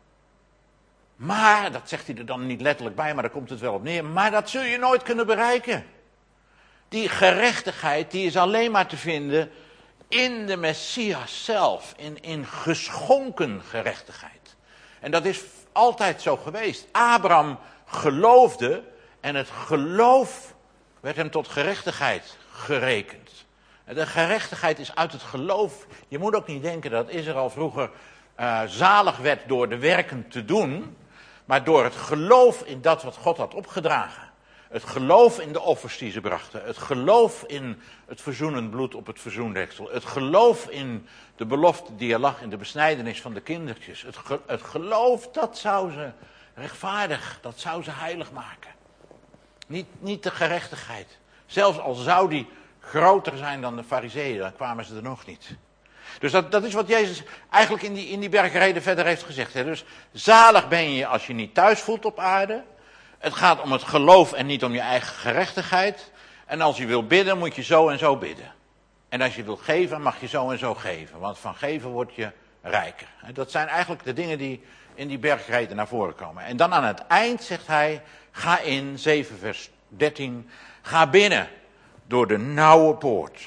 Maar, dat zegt hij er dan niet letterlijk bij, maar daar komt het wel op neer. Maar dat zul je nooit kunnen bereiken. Die gerechtigheid, die is alleen maar te vinden in de Messias zelf. In geschonken gerechtigheid. En dat is altijd zo geweest. Abraham geloofde en het geloof werd hem tot gerechtigheid gerekend. En de gerechtigheid is uit het geloof. Je moet ook niet denken dat Israël vroeger zalig werd door de werken te doen, maar door het geloof in dat wat God had opgedragen. Het geloof in de offers die ze brachten. Het geloof in het verzoenend bloed op het verzoendeksel. Het geloof in de belofte die er lag in de besnijdenis van de kindertjes. Het geloof, dat zou ze rechtvaardig, dat zou ze heilig maken. Niet de gerechtigheid. Zelfs al zou die groter zijn dan de Farizeeën, dan kwamen ze er nog niet. Dus dat is wat Jezus eigenlijk in die bergreden verder heeft gezegd. Hè. Dus zalig ben je als je niet thuis voelt op aarde. Het gaat om het geloof en niet om je eigen gerechtigheid. En als je wil bidden, moet je zo en zo bidden. En als je wil geven, mag je zo en zo geven. Want van geven word je rijker. Dat zijn eigenlijk de dingen die in die bergreden naar voren komen. En dan aan het eind zegt hij, ga in, 7 vers 13, ga binnen door de nauwe poort.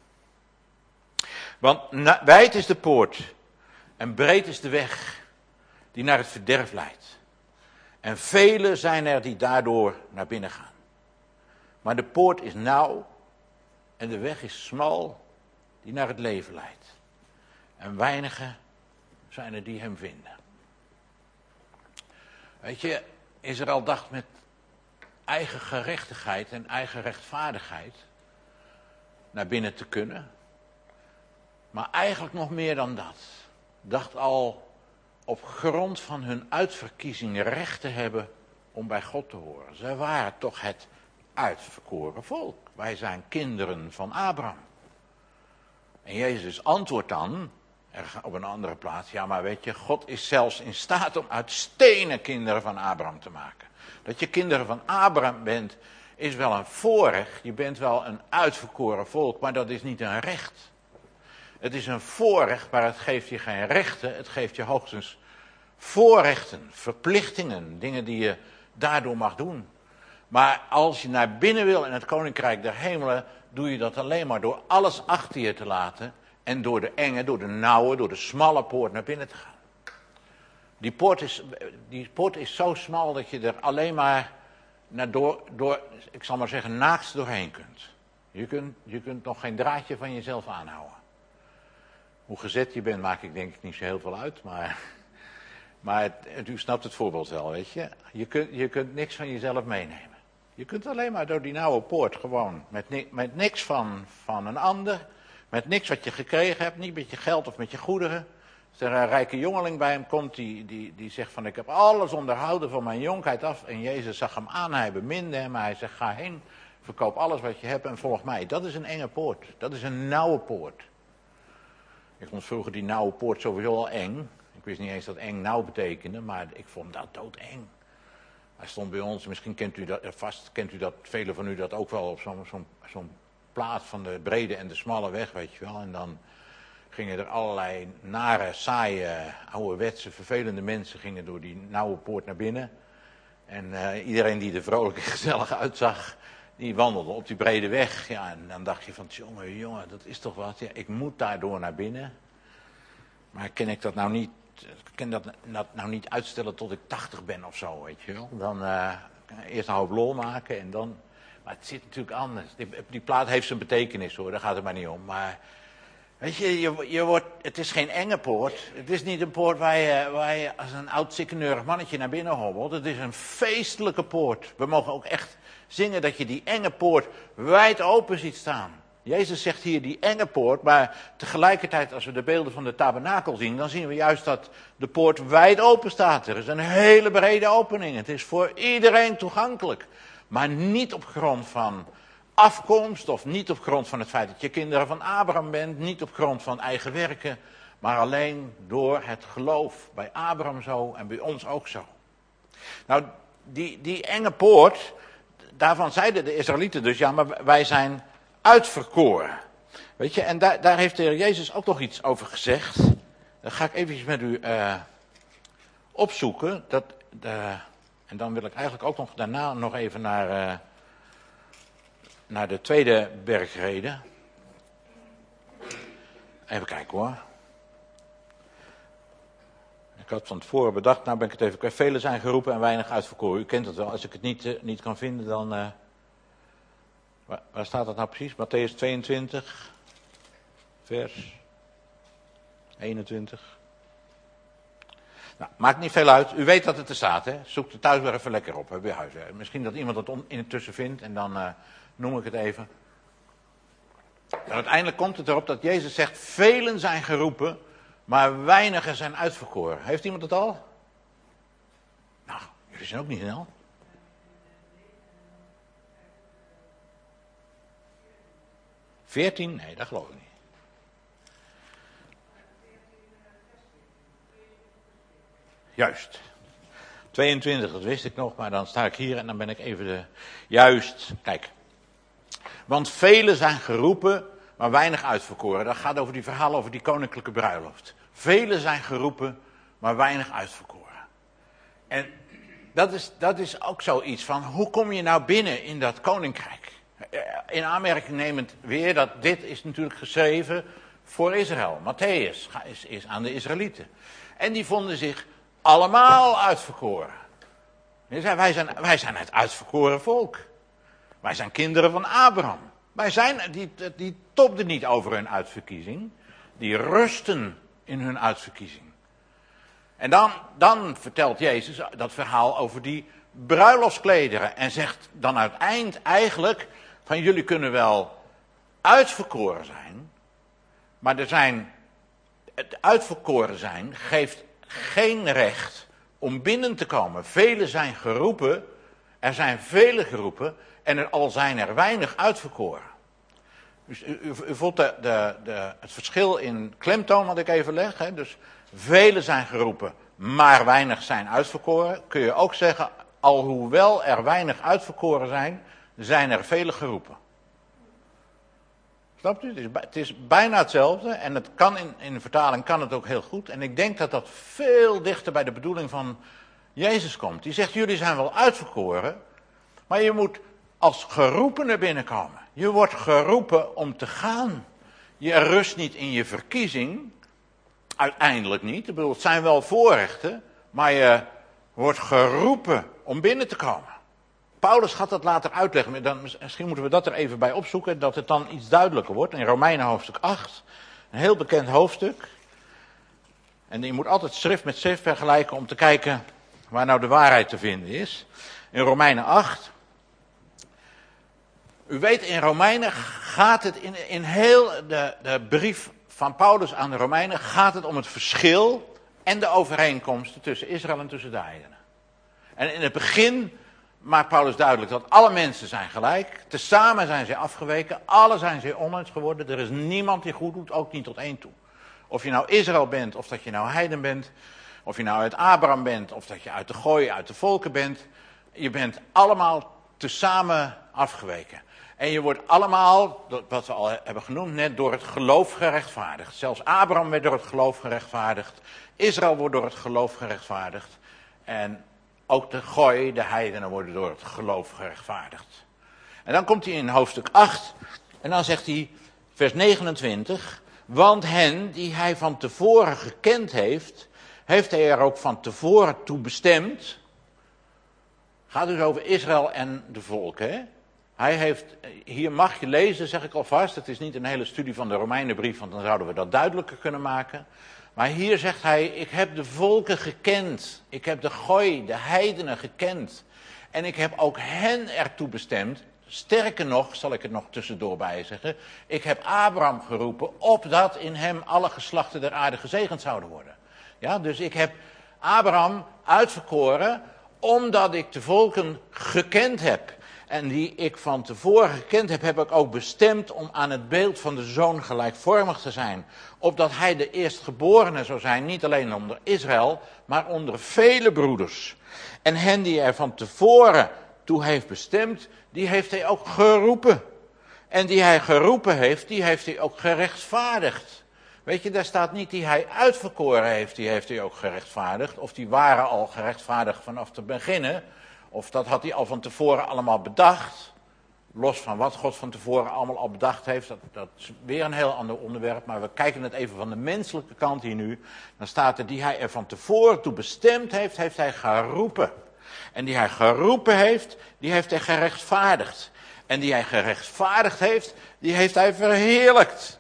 Want wijd is de poort en breed is de weg die naar het verderf leidt. En velen zijn er die daardoor naar binnen gaan. Maar de poort is nauw en de weg is smal die naar het leven leidt. En weinigen zijn er die hem vinden. Weet je, Israël dacht met eigen gerechtigheid en eigen rechtvaardigheid naar binnen te kunnen. Maar eigenlijk nog meer dan dat. Dacht al op grond van hun uitverkiezing recht te hebben om bij God te horen. Zij waren toch het uitverkoren volk. Wij zijn kinderen van Abraham. En Jezus antwoordt dan op een andere plaats. Ja, maar weet je, God is zelfs in staat om uit stenen kinderen van Abraham te maken. Dat je kinderen van Abraham bent, is wel een voorrecht. Je bent wel een uitverkoren volk, maar dat is niet een recht. Het is een voorrecht, maar het geeft je geen rechten. Het geeft je hoogstens voorrechten, verplichtingen, dingen die je daardoor mag doen. Maar als je naar binnen wil in het koninkrijk der hemelen, doe je dat alleen maar door alles achter je te laten en door de enge, door de nauwe, door de smalle poort naar binnen te gaan. Die poort is zo smal dat je er alleen maar door ik zal maar zeggen, naakt doorheen kunt. Je kunt nog geen draadje van jezelf aanhouden. Hoe gezet je bent, maak ik denk ik niet zo heel veel uit, maar u snapt het voorbeeld wel, weet je. Je kunt niks van jezelf meenemen. Je kunt alleen maar door die nauwe poort gewoon, met niks van een ander, met niks wat je gekregen hebt, niet met je geld of met je goederen. Als er een rijke jongeling bij hem komt, die zegt van ik heb alles onderhouden van mijn jonkheid af. En Jezus zag hem aan, hij beminde hem, maar hij zegt ga heen, verkoop alles wat je hebt en volg mij. Dat is een enge poort, dat is een nauwe poort. Ik vond vroeger die nauwe poort sowieso al eng. Ik wist niet eens dat eng nauw betekende, maar ik vond dat doodeng. Hij stond bij ons, misschien kent u dat, kent u dat, velen van u dat ook wel, op zo'n plaat van de brede en de smalle weg, weet je wel. En dan gingen er allerlei nare, saaie, ouderwetse, vervelende mensen gingen door die nauwe poort naar binnen. En iedereen die er vrolijk en gezellig uitzag, die wandelde op die brede weg. Ja, en dan dacht je van, jongen, dat is toch wat. Ja, ik moet daardoor naar binnen. Maar kan ik dat nou niet uitstellen tot ik 80 ben of zo, weet je wel. Dan eerst een hoop lol maken en dan... Maar het zit natuurlijk anders. Die plaat heeft zijn betekenis hoor, daar gaat het maar niet om. Maar weet je, het is geen enge poort. Het is niet een poort waar je als een oud sikkeneurig mannetje naar binnen hobbelt. Het is een feestelijke poort. We mogen ook echt zingen dat je die enge poort wijd open ziet staan. Jezus zegt hier die enge poort, maar tegelijkertijd als we de beelden van de tabernakel zien, dan zien we juist dat de poort wijd open staat. Er is een hele brede opening. Het is voor iedereen toegankelijk. Maar niet op grond van afkomst of niet op grond van het feit dat je kinderen van Abraham bent, niet op grond van eigen werken, maar alleen door het geloof. Bij Abraham zo en bij ons ook zo. Nou, die enge poort, daarvan zeiden de Israëlieten dus, ja, maar wij zijn uitverkoren. Weet je, en daar heeft de Heer Jezus ook nog iets over gezegd. Dat ga ik eventjes met u opzoeken. En dan wil ik eigenlijk ook nog daarna nog even naar de tweede bergrede. Even kijken hoor. Ik had van tevoren bedacht, nou ben ik het even kwijt. Velen zijn geroepen en weinig uitverkoren. U kent het wel, als ik het niet kan vinden dan... Waar staat dat nou precies? Mattheüs 22, vers 21. Nou, maakt niet veel uit. U weet dat het er staat, hè? Zoek het thuis weer even lekker op, hè, bij huis. Hè? Misschien dat iemand het intussen vindt en dan noem ik het even. En uiteindelijk komt het erop dat Jezus zegt, velen zijn geroepen, maar weinigen zijn uitverkoren. Heeft iemand het al? Nou, jullie zijn ook niet snel. 14? Nee, dat geloof ik niet. Juist. 22, dat wist ik nog, maar dan sta ik hier en dan ben ik even de... Juist, kijk. Want velen zijn geroepen, maar weinig uitverkoren. Dat gaat over die verhalen over die koninklijke bruiloft. Velen zijn geroepen, maar weinig uitverkoren. En dat is ook zoiets van, hoe kom je nou binnen in dat koninkrijk? In aanmerking nemend weer dat dit is natuurlijk geschreven voor Israël. Matthäus is aan de Israëlieten. En die vonden zich allemaal uitverkoren. Wij zijn het uitverkoren volk. Wij zijn kinderen van Abraham. Die topten niet over hun uitverkiezing. Die rusten in hun uitverkiezing. En dan vertelt Jezus dat verhaal over die bruiloftsklederen. En zegt dan uiteindelijk eigenlijk van jullie kunnen wel uitverkoren zijn. Maar het uitverkoren zijn geeft geen recht om binnen te komen. Velen zijn geroepen, er zijn velen geroepen en al zijn er weinig uitverkoren. Dus u voelt het verschil in klemtoon wat ik even leg. Hè? Dus velen zijn geroepen, maar weinig zijn uitverkoren. Kun je ook zeggen, alhoewel er weinig uitverkoren zijn er velen geroepen. Snapt u? Het is bijna hetzelfde en het kan in de vertaling kan het ook heel goed. En ik denk dat dat veel dichter bij de bedoeling van Jezus komt. Die zegt, jullie zijn wel uitverkoren, maar je moet als geroepene binnenkomen. Je wordt geroepen om te gaan. Je rust niet in je verkiezing, uiteindelijk niet. Ik bedoel, het zijn wel voorrechten, maar je wordt geroepen om binnen te komen. Paulus gaat dat later uitleggen. Misschien moeten we dat er even bij opzoeken, dat het dan iets duidelijker wordt. In Romeinen hoofdstuk 8, een heel bekend hoofdstuk. En je moet altijd schrift met schrift vergelijken om te kijken waar nou de waarheid te vinden is. In Romeinen 8. U weet, in Romeinen gaat het in heel de brief van Paulus aan de Romeinen gaat het om het verschil en de overeenkomsten tussen Israël en tussen de heidenen. En in het begin maakt Paulus duidelijk dat alle mensen zijn gelijk. Tezamen zijn ze afgeweken. Alle zijn ze oneens geworden. Er is niemand die goed doet, ook niet tot één toe. Of je nou Israël bent, of dat je nou heiden bent. Of je nou uit Abraham bent, of dat je uit de gooi, uit de volken bent. Je bent allemaal tezamen afgeweken. En je wordt allemaal, wat we al hebben genoemd net, door het geloof gerechtvaardigd. Zelfs Abraham werd door het geloof gerechtvaardigd. Israël wordt door het geloof gerechtvaardigd. En ook de gooi, de heidenen, worden door het geloof gerechtvaardigd. En dan komt hij in hoofdstuk 8. En dan zegt hij, vers 29. Want hen die hij van tevoren gekend heeft, heeft hij er ook van tevoren toe bestemd. Gaat dus over Israël en de volken, hè? Hij heeft, hier mag je lezen, zeg ik alvast. Het is niet een hele studie van de Romeinenbrief, want dan zouden we dat duidelijker kunnen maken. Maar hier zegt hij, ik heb de volken gekend. Ik heb de gooi, de heidenen gekend. En ik heb ook hen ertoe bestemd. Sterker nog, zal ik het nog tussendoor bij zeggen. Ik heb Abraham geroepen, opdat in hem alle geslachten der aarde gezegend zouden worden. Ja, dus ik heb Abraham uitverkoren, omdat ik de volken gekend heb. En die ik van tevoren gekend heb, heb ik ook bestemd om aan het beeld van de zoon gelijkvormig te zijn. Opdat hij de eerstgeborene zou zijn, niet alleen onder Israël, maar onder vele broeders. En hen die hij van tevoren toe heeft bestemd, die heeft hij ook geroepen. En die hij geroepen heeft, die heeft hij ook gerechtvaardigd. Weet je, daar staat niet die hij uitverkoren heeft, die heeft hij ook gerechtvaardigd. Of die waren al gerechtvaardigd vanaf te beginnen. Of dat had hij al van tevoren allemaal bedacht. Los van wat God van tevoren allemaal al bedacht heeft. Dat is weer een heel ander onderwerp. Maar we kijken het even van de menselijke kant hier nu. Dan staat er, die hij er van tevoren toe bestemd heeft, heeft hij geroepen. En die hij geroepen heeft, die heeft hij gerechtvaardigd. En die hij gerechtvaardigd heeft, die heeft hij verheerlijkt.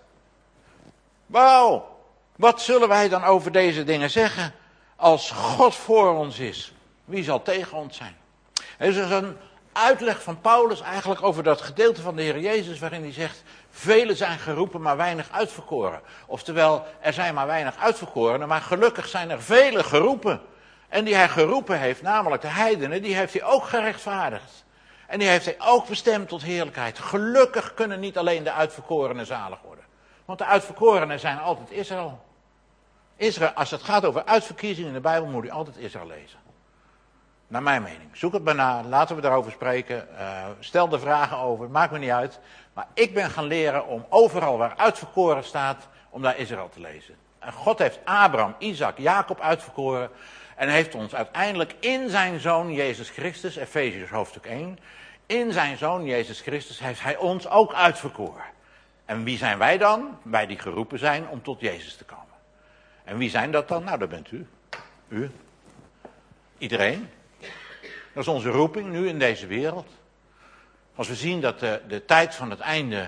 Wauw, wat zullen wij dan over deze dingen zeggen? Als God voor ons is, wie zal tegen ons zijn? Er is dus een uitleg van Paulus eigenlijk over dat gedeelte van de Heer Jezus waarin hij zegt, velen zijn geroepen, maar weinig uitverkoren. Oftewel, er zijn maar weinig uitverkorenen, maar gelukkig zijn er velen geroepen. En die hij geroepen heeft, namelijk de heidenen, die heeft hij ook gerechtvaardigd. En die heeft hij ook bestemd tot heerlijkheid. Gelukkig kunnen niet alleen de uitverkorenen zalig worden. Want de uitverkorenen zijn altijd Israël. Israël, als het gaat over uitverkiezingen in de Bijbel, moet u altijd Israël lezen. Naar mijn mening. Zoek het maar na, laten we daarover spreken. Stel er vragen over, maakt me niet uit. Maar ik ben gaan leren om overal waar uitverkoren staat, om daar Israël te lezen. En God heeft Abraham, Isaac, Jacob uitverkoren. En heeft ons uiteindelijk in zijn Zoon Jezus Christus, Efeziërs hoofdstuk 1... in zijn Zoon Jezus Christus heeft hij ons ook uitverkoren. En wie zijn wij dan? Wij die geroepen zijn om tot Jezus te komen. En wie zijn dat dan? Nou, dat bent u. U. Iedereen. Dat is onze roeping nu in deze wereld. Als we zien dat de tijd van het einde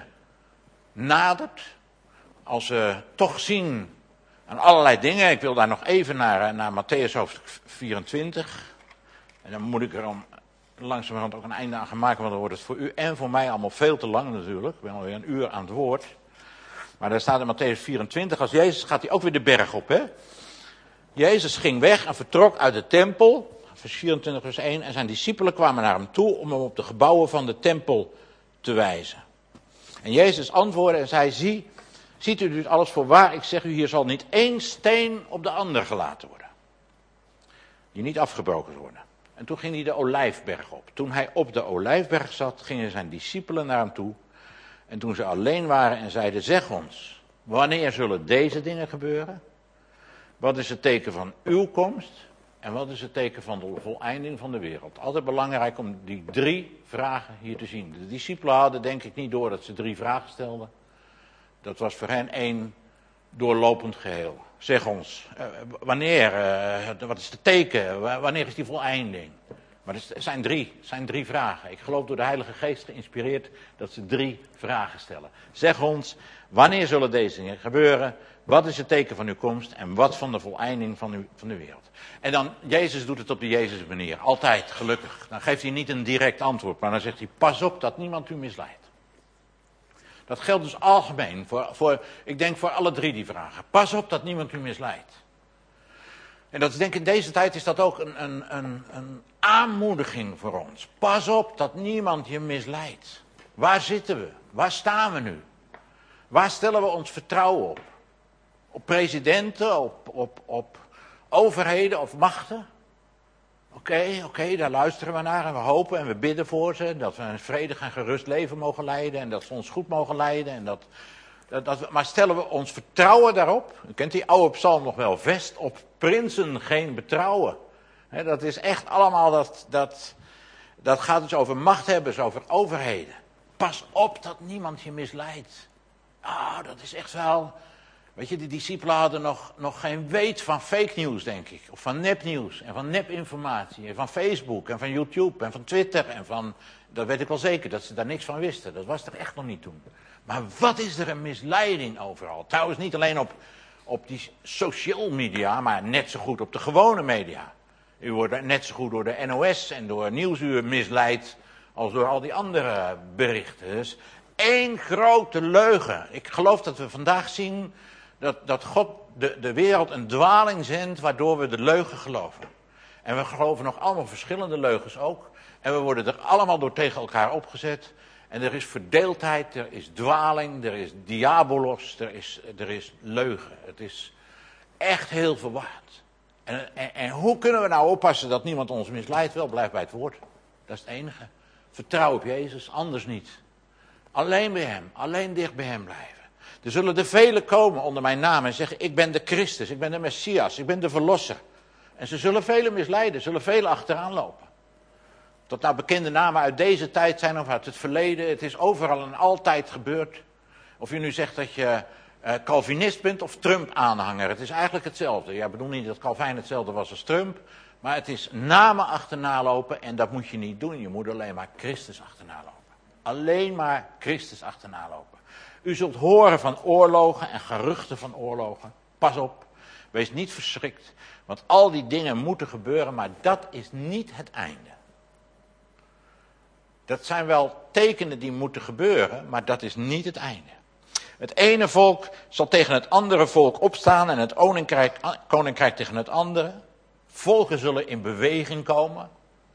nadert. Als we toch zien aan allerlei dingen. Ik wil daar nog even naar Mattheüs hoofdstuk 24. En dan moet ik er langzamerhand ook een einde aan gaan maken. Want dan wordt het voor u en voor mij allemaal veel te lang natuurlijk. Ik ben alweer een uur aan het woord. Maar daar staat in Mattheüs 24. Als Jezus gaat hij ook weer de berg op. Hè? Jezus ging weg en vertrok uit de tempel. Vers 24 vers 1. En zijn discipelen kwamen naar hem toe om hem op de gebouwen van de tempel te wijzen. En Jezus antwoordde en zei, ziet u dit alles voor waar? Ik zeg u, hier zal niet één steen op de ander gelaten worden. Die niet afgebroken worden. En toen ging hij de Olijfberg op. Toen hij op de Olijfberg zat, gingen zijn discipelen naar hem toe. En toen ze alleen waren en zeiden, zeg ons, wanneer zullen deze dingen gebeuren? Wat is het teken van uw komst? En wat is het teken van de voleinding van de wereld? Altijd belangrijk om die 3 vragen hier te zien. De discipelen hadden denk ik niet door dat ze 3 vragen stelden. Dat was voor hen 1 doorlopend geheel. Zeg ons, wanneer, wat is het teken, wanneer is die voleinding? Maar het zijn drie vragen. Ik geloof door de Heilige Geest geïnspireerd dat ze 3 vragen stellen. Zeg ons, wanneer zullen deze dingen gebeuren? Wat is het teken van uw komst en wat van de voleinding van de wereld? En dan, Jezus doet het op de Jezus manier. Altijd, gelukkig. Dan geeft hij niet een direct antwoord, maar dan zegt hij, pas op dat niemand u misleidt. Dat geldt dus algemeen, ik denk voor alle 3 die vragen. Pas op dat niemand u misleidt. En dat is, denk ik, in deze tijd is dat ook een aanmoediging voor ons. Pas op dat niemand je misleidt. Waar zitten we? Waar staan we nu? Waar stellen we ons vertrouwen op? Op presidenten, op overheden, of machten. Oké, daar luisteren we naar en we hopen en we bidden voor ze. Dat we een vredig en gerust leven mogen leiden en dat ze ons goed mogen leiden. Maar stellen we ons vertrouwen daarop? U kent die oude psalm nog wel. Vest op prinsen geen betrouwen. Dat is echt allemaal, dat gaat dus over machthebbers, over overheden. Pas op dat niemand je misleidt. Dat is echt wel... Weet je, die discipelen hadden nog geen weet van fake news, denk ik. Of van nepnieuws en van nepinformatie. En van Facebook en van YouTube en van Twitter. Dat weet ik wel zeker, dat ze daar niks van wisten. Dat was er echt nog niet toen. Maar wat is er een misleiding overal? Trouwens niet alleen op die social media, maar net zo goed op de gewone media. U wordt net zo goed door de NOS en door Nieuwsuur misleid als door al die andere berichten. Dus één grote leugen. Ik geloof dat we vandaag zien dat God de wereld een dwaling zendt waardoor we de leugen geloven. En we geloven nog allemaal verschillende leugens ook. En we worden er allemaal door tegen elkaar opgezet. En er is verdeeldheid, er is dwaling, er is diabolos, er is leugen. Het is echt heel verward. En hoe kunnen we nou oppassen dat niemand ons misleidt? Wel, blijf bij het woord. Dat is het enige. Vertrouw op Jezus, anders niet. Alleen bij hem, alleen dicht bij hem blijven. Er zullen er velen komen onder mijn naam en zeggen, ik ben de Christus, ik ben de Messias, ik ben de Verlosser. En ze zullen velen misleiden, zullen velen achteraan lopen. Dat nou bekende namen uit deze tijd zijn of uit het verleden, het is overal en altijd gebeurd. Of je nu zegt dat je Calvinist bent of Trump-aanhanger, het is eigenlijk hetzelfde. Ja, ik bedoel niet dat Calvin hetzelfde was als Trump, maar het is namen achterna lopen en dat moet je niet doen. Je moet alleen maar Christus achterna lopen. Alleen maar Christus achterna lopen. U zult horen van oorlogen en geruchten van oorlogen. Pas op, wees niet verschrikt, want al die dingen moeten gebeuren, maar dat is niet het einde. Dat zijn wel tekenen die moeten gebeuren, maar dat is niet het einde. Het ene volk zal tegen het andere volk opstaan en het koninkrijk tegen het andere. Volken zullen in beweging komen.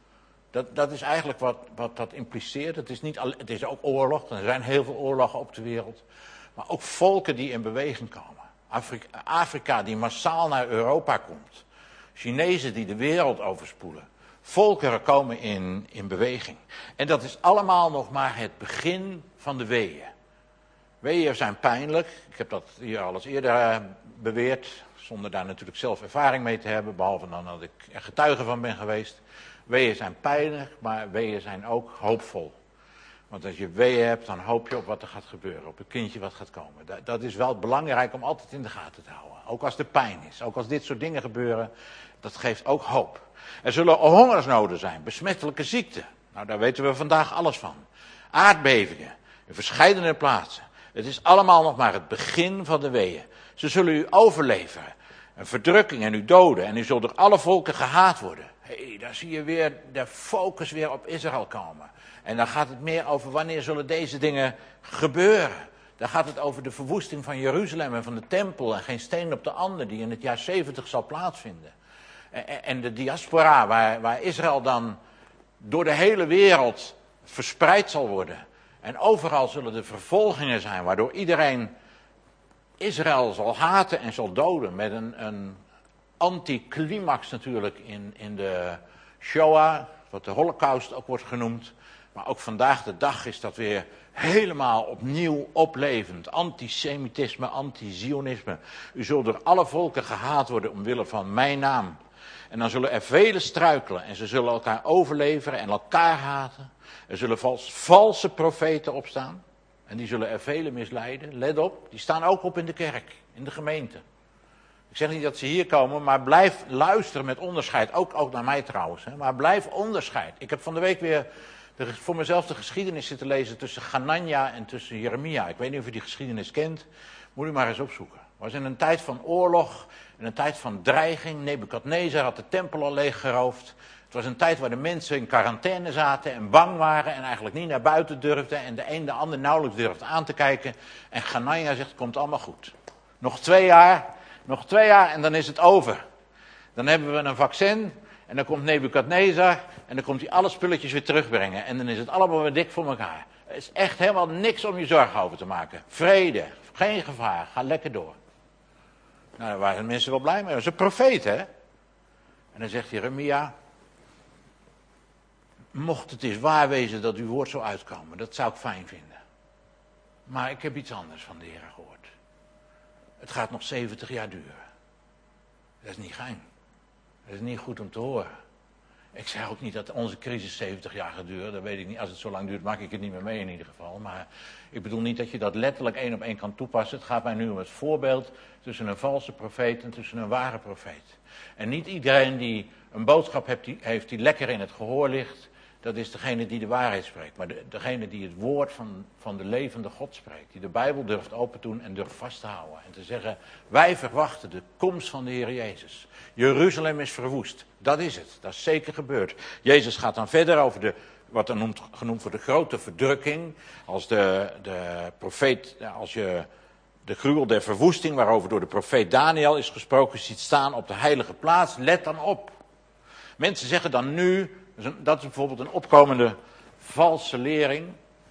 Dat is eigenlijk wat dat impliceert. Het is ook oorlog, er zijn heel veel oorlogen op de wereld. Maar ook volken die in beweging komen. Afrika die massaal naar Europa komt. Chinezen die de wereld overspoelen. Volkeren komen in beweging. En dat is allemaal nog maar het begin van de weeën. Weeën zijn pijnlijk. Ik heb dat hier al eens eerder beweerd. Zonder daar natuurlijk zelf ervaring mee te hebben. Behalve dan dat ik er getuige van ben geweest. Weeën zijn pijnlijk, maar weeën zijn ook hoopvol. Want als je weeën hebt, dan hoop je op wat er gaat gebeuren. Op het kindje wat gaat komen. Dat is wel belangrijk om altijd in de gaten te houden. Ook als er pijn is. Ook als dit soort dingen gebeuren. Dat geeft ook hoop. Er zullen hongersnoden zijn. Besmettelijke ziekten. Nou, daar weten we vandaag alles van. Aardbevingen. In verscheidene plaatsen. Het is allemaal nog maar het begin van de weeën. Ze zullen u overleveren. Een verdrukking en u doden. En u zult door alle volken gehaat worden. Daar zie je weer de focus weer op Israël komen. En dan gaat het meer over wanneer zullen deze dingen gebeuren. Dan gaat het over de verwoesting van Jeruzalem en van de tempel. En geen steen op de ander die in het jaar 70 zal plaatsvinden. En de diaspora waar Israël dan door de hele wereld verspreid zal worden. En overal zullen er vervolgingen zijn waardoor iedereen Israël zal haten en zal doden. Met een anticlimax natuurlijk in de Shoah, wat de Holocaust ook wordt genoemd. Maar ook vandaag de dag is dat weer helemaal opnieuw oplevend. Antisemitisme, anti-Zionisme. U zult door alle volken gehaat worden omwille van mijn naam. En dan zullen er velen struikelen en ze zullen elkaar overleveren en elkaar haten. Er zullen valse profeten opstaan en die zullen er velen misleiden. Let op, die staan ook op in de kerk, in de gemeente. Ik zeg niet dat ze hier komen, maar blijf luisteren met onderscheid. Ook naar mij trouwens, hè. Maar blijf onderscheid. Ik heb van de week weer voor mezelf de geschiedenis zitten lezen tussen Hanania en tussen Jeremia. Ik weet niet of u die geschiedenis kent, moet u maar eens opzoeken. Het was in een tijd van oorlog, in een tijd van dreiging. Nebukadnezar had de tempel al leeggeroofd. Het was een tijd waar de mensen in quarantaine zaten en bang waren en eigenlijk niet naar buiten durfden. En de een de ander nauwelijks durfde aan te kijken. En Hanania zegt, het komt allemaal goed. Nog 2 jaar en dan is het over. Dan hebben we een vaccin en dan komt Nebukadnezar en dan komt hij alle spulletjes weer terugbrengen. En dan is het allemaal weer dik voor elkaar. Er is echt helemaal niks om je zorgen over te maken. Vrede, geen gevaar, ga lekker door. Nou, daar waren mensen wel blij mee. Dat is een profeet, hè? En dan zegt Jeremia, mocht het eens waar wezen dat uw woord zou uitkomen, dat zou ik fijn vinden. Maar ik heb iets anders van de Heer gehoord. Het gaat nog 70 jaar duren. Dat is niet gein. Dat is niet goed om te horen. Ik zeg ook niet dat onze crisis 70 jaar gaat duren. Dat weet ik niet. Als het zo lang duurt, maak ik het niet meer mee in ieder geval. Maar ik bedoel niet dat je dat letterlijk 1 op 1 kan toepassen. Het gaat mij nu om het voorbeeld tussen een valse profeet en tussen een ware profeet. En niet iedereen die een boodschap heeft die lekker in het gehoor ligt, dat is degene die de waarheid spreekt. Maar degene die het woord van de levende God spreekt. Die de Bijbel durft open te doen en durft vast te houden. En te zeggen, wij verwachten de komst van de Heer Jezus. Jeruzalem is verwoest. Dat is het. Dat is zeker gebeurd. Jezus gaat dan verder over wat dan genoemd wordt de grote verdrukking. Als de profeet, als je de gruwel der verwoesting, waarover door de profeet Daniel is gesproken, ziet staan op de heilige plaats. Let dan op. Mensen zeggen dan nu, dat is bijvoorbeeld een opkomende valse lering.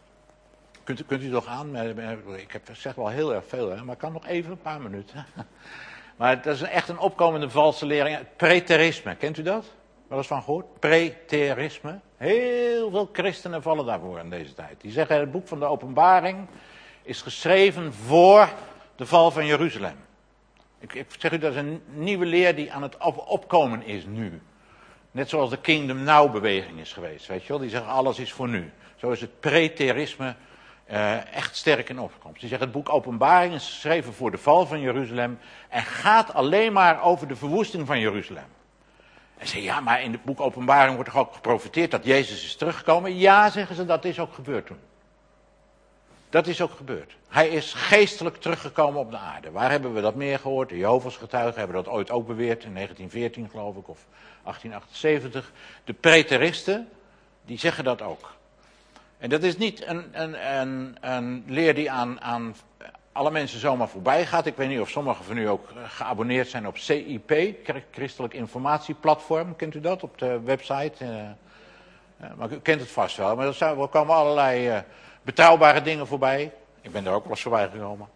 Kunt u toch aan? Ik zeg wel heel erg veel, hè? Maar ik kan nog even een paar minuten. Maar dat is echt een opkomende valse lering. Het preterisme, kent u dat? Wel eens van gehoord? Preterisme. Heel veel christenen vallen daarvoor in deze tijd. Die zeggen, het boek van de Openbaring is geschreven voor de val van Jeruzalem. Ik zeg u, dat is een nieuwe leer die aan het opkomen is nu. Net zoals de Kingdom Now beweging is geweest, weet je wel. Die zeggen, alles is voor nu. Zo is het preterisme echt sterk in opkomst. Die zeggen, het boek Openbaring is geschreven voor de val van Jeruzalem en gaat alleen maar over de verwoesting van Jeruzalem. En ze zeggen, ja, maar in het boek Openbaring wordt toch ook geprofeteerd dat Jezus is teruggekomen? Ja, zeggen ze, dat is ook gebeurd toen. Dat is ook gebeurd. Hij is geestelijk teruggekomen op de aarde. Waar hebben we dat meer gehoord? De Jehovah's getuigen hebben dat ooit ook beweerd, in 1914 geloof ik, of 1878. De preteristen, die zeggen dat ook. En dat is niet een leer die aan alle mensen zomaar voorbij gaat. Ik weet niet of sommigen van u ook geabonneerd zijn op CIP, Christelijk Informatieplatform. Kent u dat op de website? Maar u kent het vast wel. Maar er komen allerlei betrouwbare dingen voorbij. Ik ben er ook wel eens voorbij gekomen.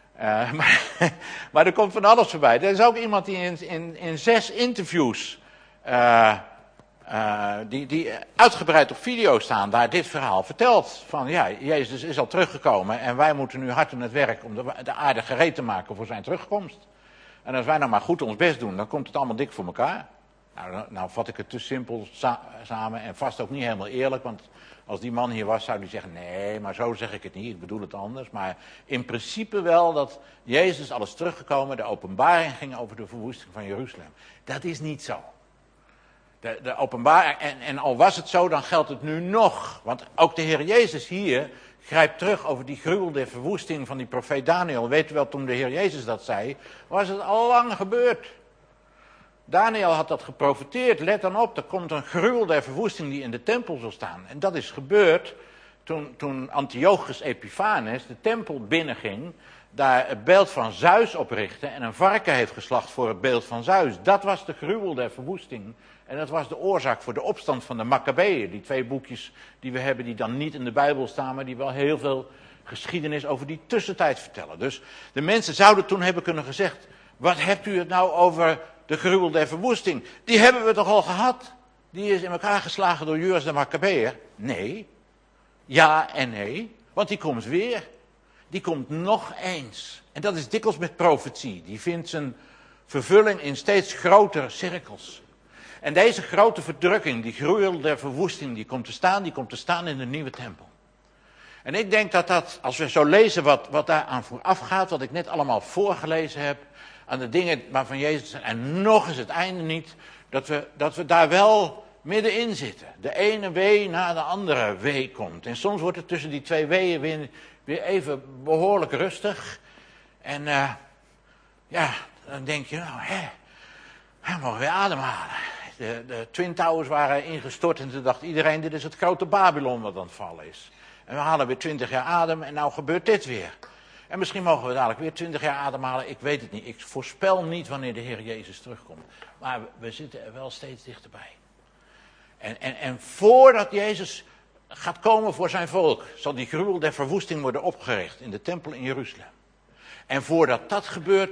Maar er komt van alles voorbij. Er is ook iemand die in 6 interviews, die uitgebreid op video staan, daar dit verhaal vertelt. Van ja, Jezus is al teruggekomen en wij moeten nu hard aan het werk om de aarde gereed te maken voor zijn terugkomst. En als wij nou maar goed ons best doen, dan komt het allemaal dik voor elkaar. Nou vat ik het te simpel samen en vast ook niet helemaal eerlijk, want als die man hier was, zou hij zeggen, nee, maar zo zeg ik het niet, ik bedoel het anders. Maar in principe wel dat Jezus al is teruggekomen, de openbaring ging over de verwoesting van Jeruzalem. Dat is niet zo. De openbaring, en al was het zo, dan geldt het nu nog. Want ook de Heer Jezus hier grijpt terug over die gruwel der verwoesting van die profeet Daniel. Weet u wel, toen de Heer Jezus dat zei, was het al lang gebeurd. Daniel had dat geprofeteerd, let dan op, er komt een gruwel der verwoesting die in de tempel zal staan. En dat is gebeurd toen Antiochus Epiphanes de tempel binnenging, daar het beeld van Zeus oprichtte en een varken heeft geslacht voor het beeld van Zeus. Dat was de gruwel der verwoesting. En dat was de oorzaak voor de opstand van de Maccabeeën. Die 2 boekjes die we hebben die dan niet in de Bijbel staan, maar die wel heel veel geschiedenis over die tussentijd vertellen. Dus de mensen zouden toen hebben kunnen gezegd, wat hebt u het nou over de gruwel der verwoesting? Die hebben we toch al gehad? Die is in elkaar geslagen door Joas de Maccabeër? Nee. Ja en nee. Want die komt weer. Die komt nog eens. En dat is dikwijls met profetie. Die vindt zijn vervulling in steeds grotere cirkels. En deze grote verdrukking, die gruwel der verwoesting, die komt te staan in de nieuwe tempel. En ik denk dat als we zo lezen wat daar aan vooraf gaat, wat ik net allemaal voorgelezen heb, aan de dingen waarvan Jezus zei, en nog is het einde niet, dat we daar wel middenin zitten. De ene wee na de andere wee komt. En soms wordt het tussen die 2 weeën weer even behoorlijk rustig. En dan denk je, nou we mogen weer ademhalen. De Twin Towers waren ingestort en toen dacht iedereen, dit is het grote Babylon wat aan het vallen is. En we halen weer 20 jaar adem en nou gebeurt dit weer. En misschien mogen we dadelijk weer 20 jaar ademhalen, ik weet het niet. Ik voorspel niet wanneer de Heer Jezus terugkomt. Maar we zitten er wel steeds dichterbij. En voordat Jezus gaat komen voor zijn volk, zal die gruwel der verwoesting worden opgericht in de tempel in Jeruzalem. En voordat dat gebeurt,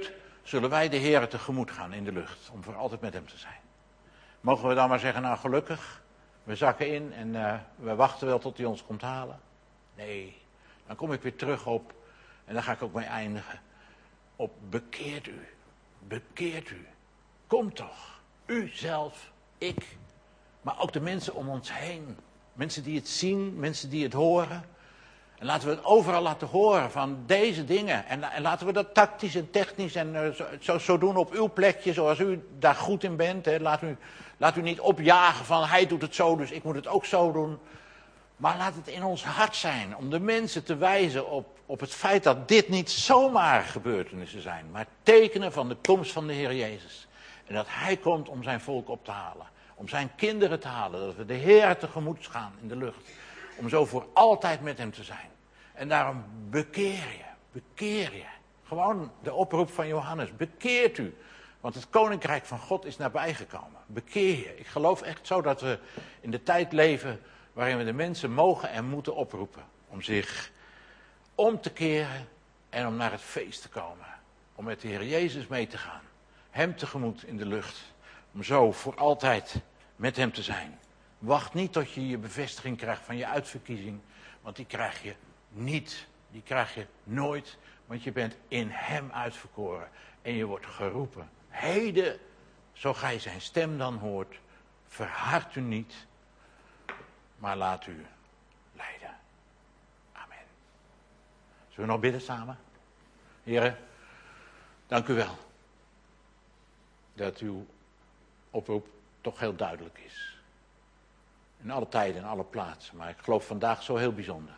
zullen wij de Heere tegemoet gaan in de lucht, om voor altijd met hem te zijn. Mogen we dan maar zeggen, nou gelukkig, we zakken in en we wachten wel tot hij ons komt halen? Nee, dan kom ik weer terug op, en daar ga ik ook mee eindigen, op bekeert u. Bekeert u. Kom toch. U zelf, ik, maar ook de mensen om ons heen. Mensen die het zien, mensen die het horen. En laten we het overal laten horen van deze dingen. En laten we dat tactisch en technisch en zo doen op uw plekje, zoals u daar goed in bent. Hè. Laat u niet opjagen van hij doet het zo, dus ik moet het ook zo doen. Maar laat het in ons hart zijn om de mensen te wijzen op het feit dat dit niet zomaar gebeurtenissen zijn, maar tekenen van de komst van de Heer Jezus. En dat hij komt om zijn volk op te halen, om zijn kinderen te halen, dat we de Heer tegemoet gaan in de lucht. Om zo voor altijd met hem te zijn. En daarom bekeer je. Gewoon de oproep van Johannes, bekeert u. Want het koninkrijk van God is nabijgekomen. Bekeer je. Ik geloof echt zo dat we in de tijd leven waarin we de mensen mogen en moeten oproepen. Om zich om te keren en om naar het feest te komen. Om met de Heer Jezus mee te gaan. Hem tegemoet in de lucht. Om zo voor altijd met hem te zijn. Wacht niet tot je je bevestiging krijgt van je uitverkiezing. Want die krijg je niet. Die krijg je nooit. Want je bent in hem uitverkoren. En je wordt geroepen. Heden, zo gij zijn stem dan hoort. Verhard u niet. Maar laat u leiden. Amen. Zullen we nog bidden samen? Heren, dank u wel. Dat uw oproep toch heel duidelijk is. In alle tijden en alle plaatsen. Maar ik geloof vandaag zo heel bijzonder.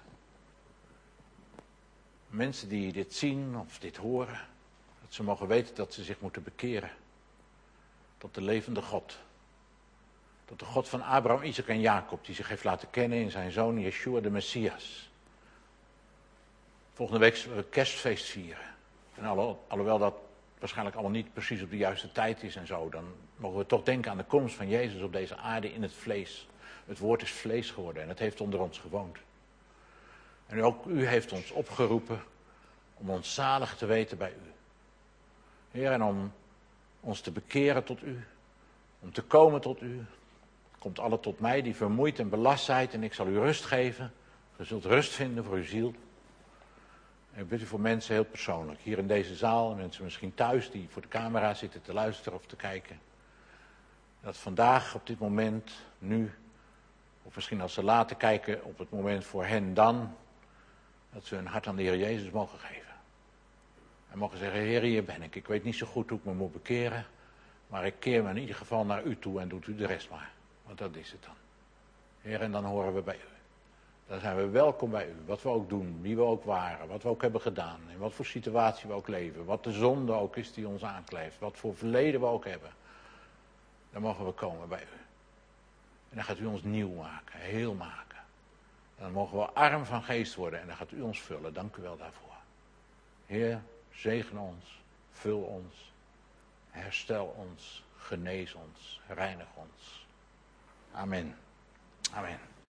Mensen die dit zien of dit horen. Dat ze mogen weten dat ze zich moeten bekeren. Tot de levende God. Tot de God van Abraham, Isaac en Jacob. Die zich heeft laten kennen in zijn zoon Yeshua de Messias. Volgende week zullen we kerstfeest vieren. En alhoewel dat waarschijnlijk allemaal niet precies op de juiste tijd is en zo. Dan mogen we toch denken aan de komst van Jezus op deze aarde in het vlees. Het woord is vlees geworden en het heeft onder ons gewoond. En ook u heeft ons opgeroepen om ons zalig te weten bij u. Heer, en om ons te bekeren tot u. Om te komen tot u. Komt alle tot mij die vermoeid en belast zijt en ik zal u rust geven. U zult rust vinden voor uw ziel. En ik bid u voor mensen heel persoonlijk. Hier in deze zaal, mensen misschien thuis die voor de camera zitten te luisteren of te kijken. Dat vandaag, op dit moment, nu, of misschien als ze later kijken op het moment voor hen dan, dat ze hun hart aan de Heer Jezus mogen geven. En mogen zeggen, Heer, hier ben ik. Ik weet niet zo goed hoe ik me moet bekeren, maar ik keer me in ieder geval naar u toe en doet u de rest maar. Want dat is het dan. Heer, en dan horen we bij u. Dan zijn we welkom bij u. Wat we ook doen, wie we ook waren, wat we ook hebben gedaan, in wat voor situatie we ook leven, wat de zonde ook is die ons aankleeft, wat voor verleden we ook hebben. Dan mogen we komen bij u. En dan gaat u ons nieuw maken, heel maken. En dan mogen we arm van geest worden en dan gaat u ons vullen. Dank u wel daarvoor. Heer, zegen ons, vul ons, herstel ons, genees ons, reinig ons. Amen. Amen.